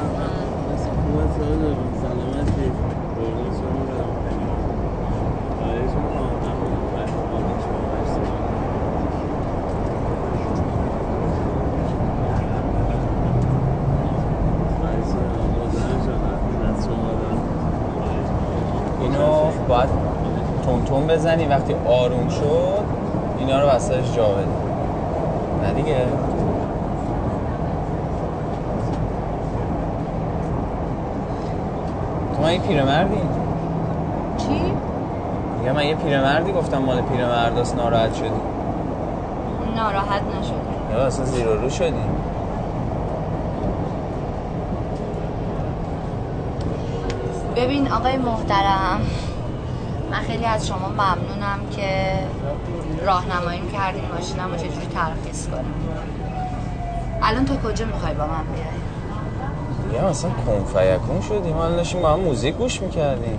اینو باید تون تون بزنی، وقتی آروم شد اینا رو وسطش جا بدی. نه دیگه. تو من یه پیرمردی؟ چی؟ میگم من یه پیرمردی گفتم مال پیرمرداست، ناراحت شدی؟ ناراحت نشدی. یا اصلا زیر و رو شدی؟ ببین آقای محترم، من خیلی از شما ممنونم که راهنماییم کردین ماشینم رو چجوری ترخیص کنم. الان تا کجا میخوای با من بیای؟ یه مثلا کنفیکون شدیم، حالا داشتیم با هم موزیک گوش میکردیم.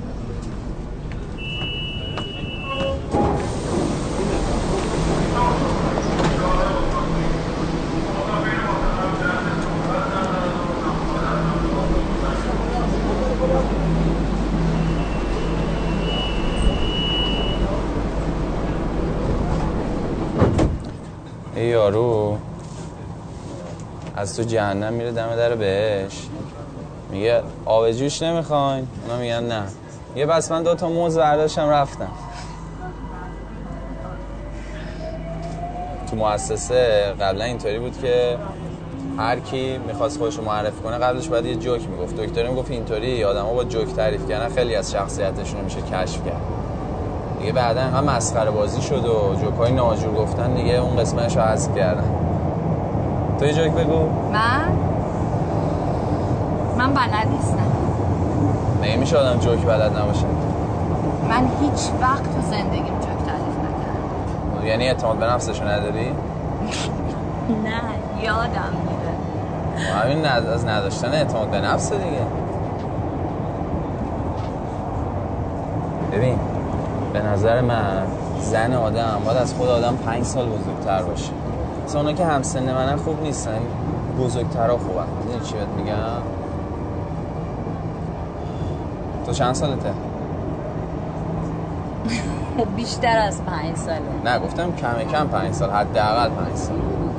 ای یارو از تو جهنم میره دم در بهش، میگه آب جوش نمیخواین؟ اونا میگن نه. یه بس من دو تا موز برداشتم رفتم. تو مؤسسه قبلا اینطوری بود که هر کی میخواست خودش رو معرفی کنه قبلش باید یه جوک میگفت. دکتر میگفت اینطوری آدما با جوک تعریف کردن خیلی از شخصیتشون میشه کشف کرد. دیگه بعدا انقدر مسخره بازی شد و جوکای ناجور گفتن دیگه اون قسمتشو حذف کردن. تو یه جوک بگو. من؟ من بلد نیستم. مگه میشه آدم جوک بلد نباشه؟ من هیچ وقت تو زندگیم جوک تعریف نکردم. یعنی اعتماد به نفسشو نداری؟ نه یادم میره. همین از نداشتن اعتماد به نفس دیگه. ببین به نظر من زن آدم باید از خود آدم پنج سال بزرگتر باشه. مثلا اونا که همسن منن خوب نیستن، بزرگترها خوبن. میدونی چی بهت میگم؟ تو چند سالته؟ بیشتر از پنج ساله. نه گفتم کم کم پنج سال، حداقل پنج سال.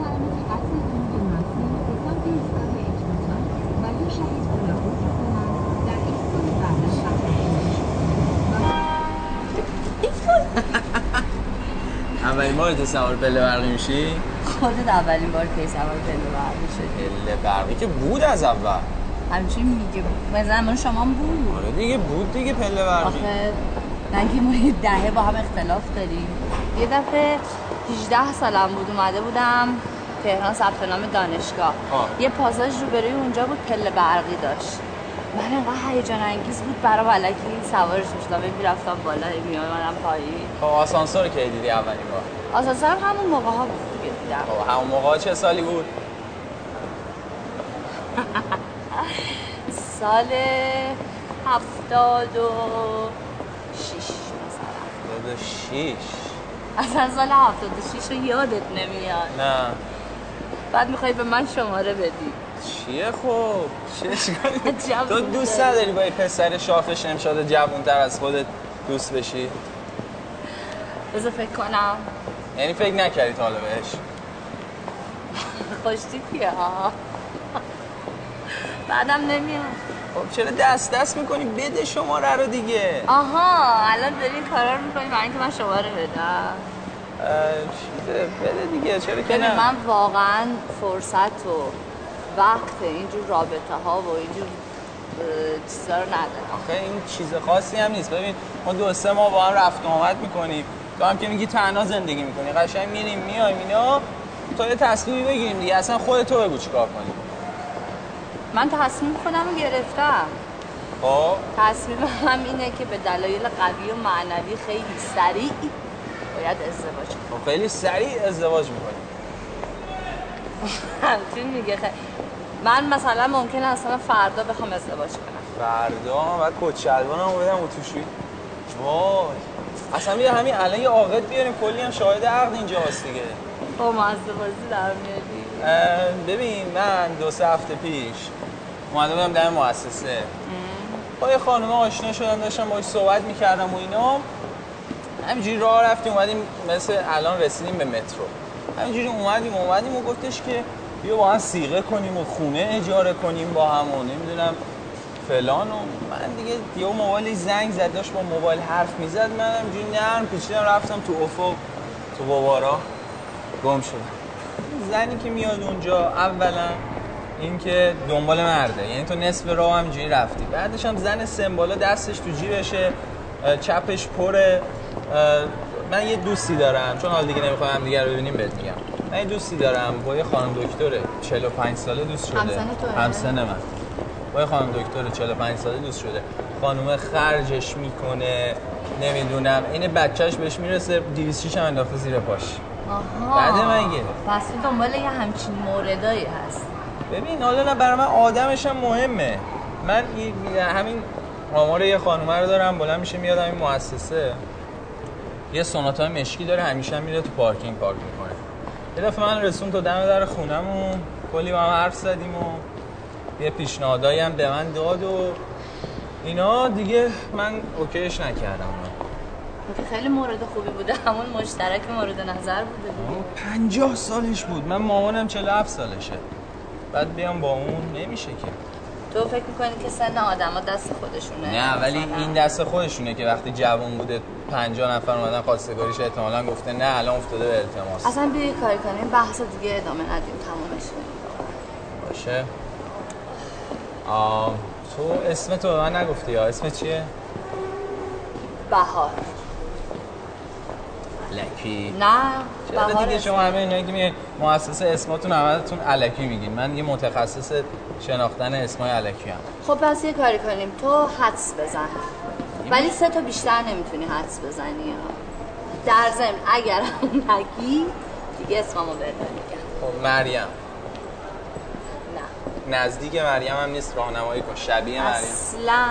اولین بار تو سوار پله برقی میشی؟ خودت اولین بار که سوار پله برقی شدی؟ پله برقی که بود از اول. همچنین میگه به زمان شما هم بود. آره دیگه بود دیگه پله برقی. آخه نگی ما یه دهه با هم اختلاف داریم. یه دفعه هجده سالم بود اومده بودم تهران ثبت نام دانشگاه. آه. یه پاساژ روبروی اونجا بود پله برقی داشت. من انقدر هیجان انگیز بود برام الکی سوارش میشدم میرفتم بالا میومدم پایین. خب آسانسور کی دیدی اولین بار؟ آسانسور همون موقع ها بود دیگه دیدم. خب همون موقع چه سالی بود؟ سال هفتاد و شیش مثلا. هفتاد و شیش؟ اصلا سال هفتاد و شیش رو یادت نمیاد. نه. بعد میخوای به من شماره بدی. چیه خب؟ چیه تو دوست نداری با یه پسر شاخ شمشاد جوان‌تر از خودت دوست بشی؟ بذار فکر کنم. یعنی فکر نکردی تا حالا بهش؟ خوشتیپیه ها. بعدم نمیاد. خب چرا دست دست میکنی؟ بده شماره رو دیگه. آها الان داری این کارا رو میکنی برای اینکه من شماره بدم. چیزه بده دیگه چرا که نه؟ من واقعا فرصت و وقت اینجور رابطه ها و اینجور چیزا رو ندارم. آخه این چیز خاصی هم نیست. ببین ما دو سه ماه با هم رفت و آمد میکنیم، تو هم که میگی تنها زندگی میکنی، قشنگ میریم میایم اینا، تا یه تصمیمی بگیریم دیگه. اصلا خودت تو بگو چیکار کنیم. من تصمیم خودم رو گرفتم. خب تصمیم هم اینه که به دلایل قوی و معنوی خیلی سریع باید ازدواج کنم. خب خیلی سریع ازدواج میکنی؟ همچین میگه خیلی. من مثلا ممکنه اصلا فردا بخوام ازدواج کنم. فردا؟ بعد کچلوانم رو بدم اتوشویی. وای اصلا بیا همین الان یه عاقد بیاریم، کلی هم شاهد عقد اینجا هست دیگه. خب مزده بازی در میاری. ببین من دو سه هفته پیش اومده بودم در مؤسسه با یه خانومه آشنا شدم، داشتم باهاش صحبت میکردم و اینا. همینجوری راه رفتیم اومدیم مثل الان رسیدیم به مترو. همینجوری اومدیم اومدیم و گفتش که بیا با هم صیغه کنیم و خونه اجاره کنیم با هم و نمیدونم فلان. و من دیگه یه موبایل زنگ زد، داشت با موبایل حرف میزد، من همینجوری نرم پیچیدم رفتم تو افق تو بابارا گم شدم. زنی که میاد اونجا اولا این که دنبال مرده، یعنی تو نصف راه همینجوری رفتی. بعدش هم زن سمبالا دستش تو جیبشه، چپش پره. من یه دوستی دارم، چون حال دیگه نمیخوام هم دیگه رو ببینیم بهت میگم. من یه دوستی دارم با یه خانم دکتره چهل و پنج ساله دوست شده. همسن توه؟ همسن من. با یه خانم دکتره چهل و پنج ساله دوست شده. خانومه خرجش میکنه، نمیدونم این بچهش بهش میرسه، دویست و شش هم انداخته زیر پاش. آها. بعد من گیره. پس تو دنبال یه همچین موردایی هست. ببین حالا نه برای من آدمش هم مهمه. من همین آمار یه خانومه رو دارم، بلند میشه میاد همین مؤسسه، یه سوناتا مشکی داره، همیشه هم میره تو پارکینگ پارک میکنه. یه دفعه من رسون تا دم در خونمون، کلی با هم حرف زدیم و یه پیشنهادایی هم به من داد و اینا دیگه. من اوکیش نکردم. خیلی مورد خوبی بوده، همون مشترک مورد نظر بوده دیگه. پنجاه سالش بود، من مامانم چهل و هفت سالشه. بعد بیام با اون نمیشه که. تو فکر میکنی که سن آدما دست خودشونه؟ نه ولی این دست خودشونه که وقتی جوان بوده پنجاه نفر اومدن خواستگاریش احتمالاً گفته نه الان افتاده به التماس. اصلا بیا کاری کنیم بحث دیگه ادامه ندیم، تمومش کنیم. باشه. آه تو اسم تو به من نگفتی یا اسم چیه؟ بهار. الکی. نه چرا دیگه شما همه اینایی که میگین مؤسسه اسماتون همتون الکی میگین. من یه متخصص شناختن اسمای الکی ام. خب پس یه کاری کنیم، تو حدس بزن ولی سه تا بیشتر نمیتونی حدس بزنی. در ضمن اگر نگی دیگه اسممو بهت میگم. خب مریم. نه نزدیک مریم هم نیست، راهنمایی کن. شبیه مریم اصلا.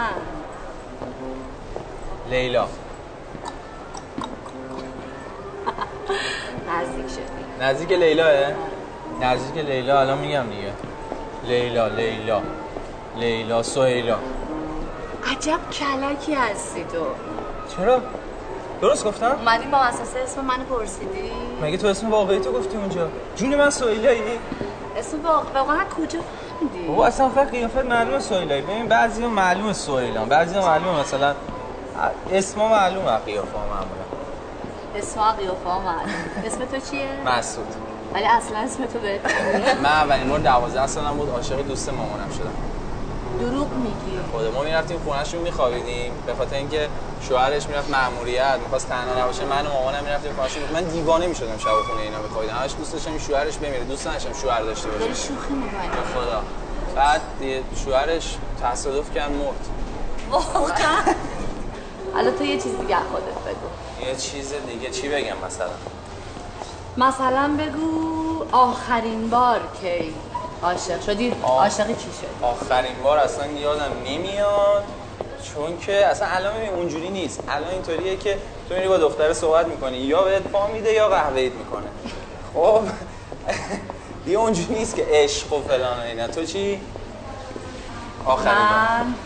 لیلا. نزدیک شدی. نزدیک لیلاه؟ نزدیک لیلا الان میگم دیگه. لیلا لیلا لیلا سهیلا. عجب کلکی هستی تو. چرا؟ درست گفتم؟ اومدی با اساس اسم منو پرسیدی؟ مگه تو اسم واقعی تو گفتی اونجا؟ جون من سهیلایی؟ اسم واقعا کجا فهمیدی؟ بابا اصلا فقط قیافت معلومه سهیلایی. ببین بعضیا معلومه سهیلان، بعضیا معلومه مثلا اسما معلومه، قیافا معمولا. اسما قیافا معلومه. اسم تو چیه؟ مسعود. ولی اصلا اسم تو بهت من اولین بار دوازده سالم بود عاشق دوست مامانم شدم. دروغ میگی؟ خود ما میرفتیم خونه‌شون میخوابیدیم به خاطر اینکه شوهرش میرفت مأموریت، می‌خواست تنها نباشه. من و مامانم میرفتیم خونه‌شون. من دیوانه میشدم شب خونه اینا میخوابیدم. همش دوست داشتم شوهرش بمیره، دوست نداشتم شوهر داشته باشه. داری شوخی می‌کنی؟ به خدا. بعد شوهرش تصادف کرد مرد. واقعا؟ حالا تو یه چیز دیگه خودت بگو. یه چیز دیگه چی بگم مثلا؟ مثلا بگو آخرین بار کی عاشق شدی؟ عاشق چی شدی؟ آخرین بار اصلا یادم نمیاد، چون که اصلا الان ببین اونجوری نیست. الان اینطوریه که تو میری با دختر صحبت میکنی، یا بهت پا میده یا قهوه‌ایت میکنه. خب دیگه اونجوری نیست که عشق و فلان و اینا. تو چی؟ آخرین بار من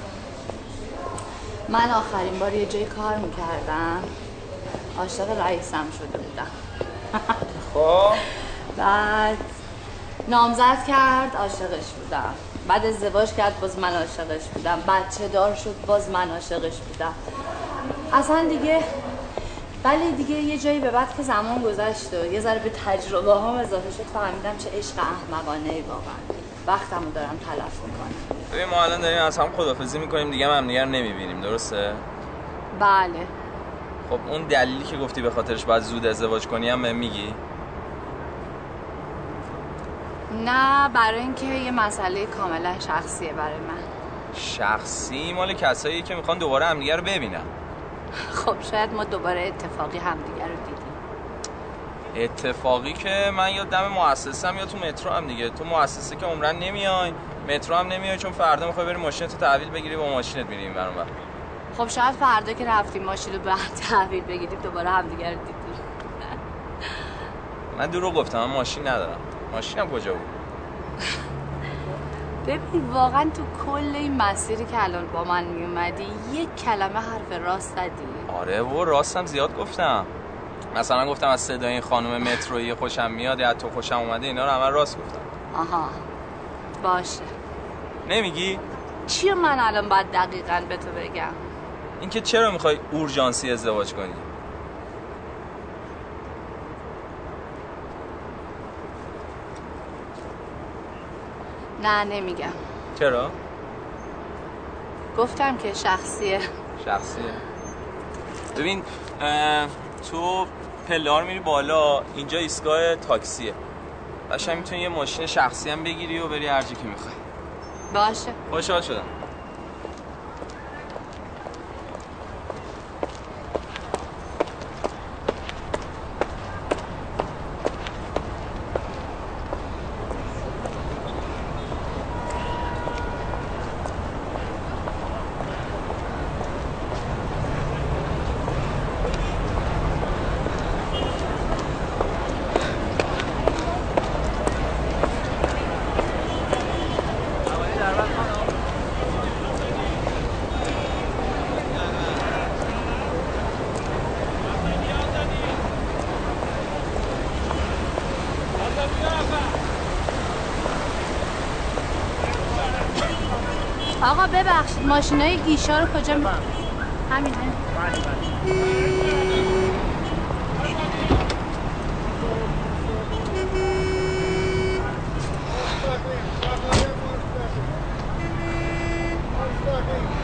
من آخرین بار یه جای کار میکردم، عاشق رئیسم شده بودم. خب بعد نامزد کرد، عاشقش بودم. بعد ازدواج کرد، باز من عاشقش بودم. بچه دار شد، باز من عاشقش بودم. اصلا دیگه ولی دیگه یه جایی به بعد که زمان گذشت و یه ذره به تجربه هم اضافه شد، فهمیدم چه عشق احمقانه ای واقعا. وقتمو دارم تلف میکنم. ببین ما الان داریم از هم خداحافظی میکنیم دیگه، هم دیگه نمیبینیم، درسته؟ بله. خب اون دلیلی که گفتی به خاطرش باید زود ازدواج کنی هم میگی؟ نه، برای اینکه یه مسئله کاملا شخصیه برای من. شخصی؟ مال کسایی که میخوان دوباره همدیگه رو ببینن. خب شاید ما دوباره اتفاقی همدیگه رو دیدیم. اتفاقی که من یا دم مؤسسه‌ام یا تو مترو هم دیگه. تو مؤسسه که عمرن نمیای، مترو هم نمیای، چون فردا میخوای بری ماشینتو تحویل بگیری، با ماشینت میری این ور اون ور. خب شاید فردا که رفتیم ماشین رو بعد تحویل بگیریم دوباره همدیگه رو دیدیم. من دروغ گفتم، من ماشین ندارم. ماشینم کجا بود؟ ببین واقعا تو کل این مسیری که الان با من میومدی یک کلمه حرف راست زدی؟ آره و راستم زیاد گفتم. مثلا گفتم از صدای این خانم مترویی خوشم میاد، یا تو خوشم اومده، اینا رو همه راست گفتم. آها باشه. نمیگی؟ چیه من الان باید دقیقاً به تو بگم؟ اینکه چرا میخوای اورژانسی ازدواج کنی؟ نه نمیگم. چرا؟ گفتم که شخصیه. شخصیه. ببین تو پلار میری بالا، اینجا ایستگاه تاکسیه. قشنگ میتونی یه ماشین شخصی هم بگیری و بری هر جا که میخوای. باشه. خوشحال شدم. آقا ببخشید ماشینای گیشا رو کجا می... همینه. Fucking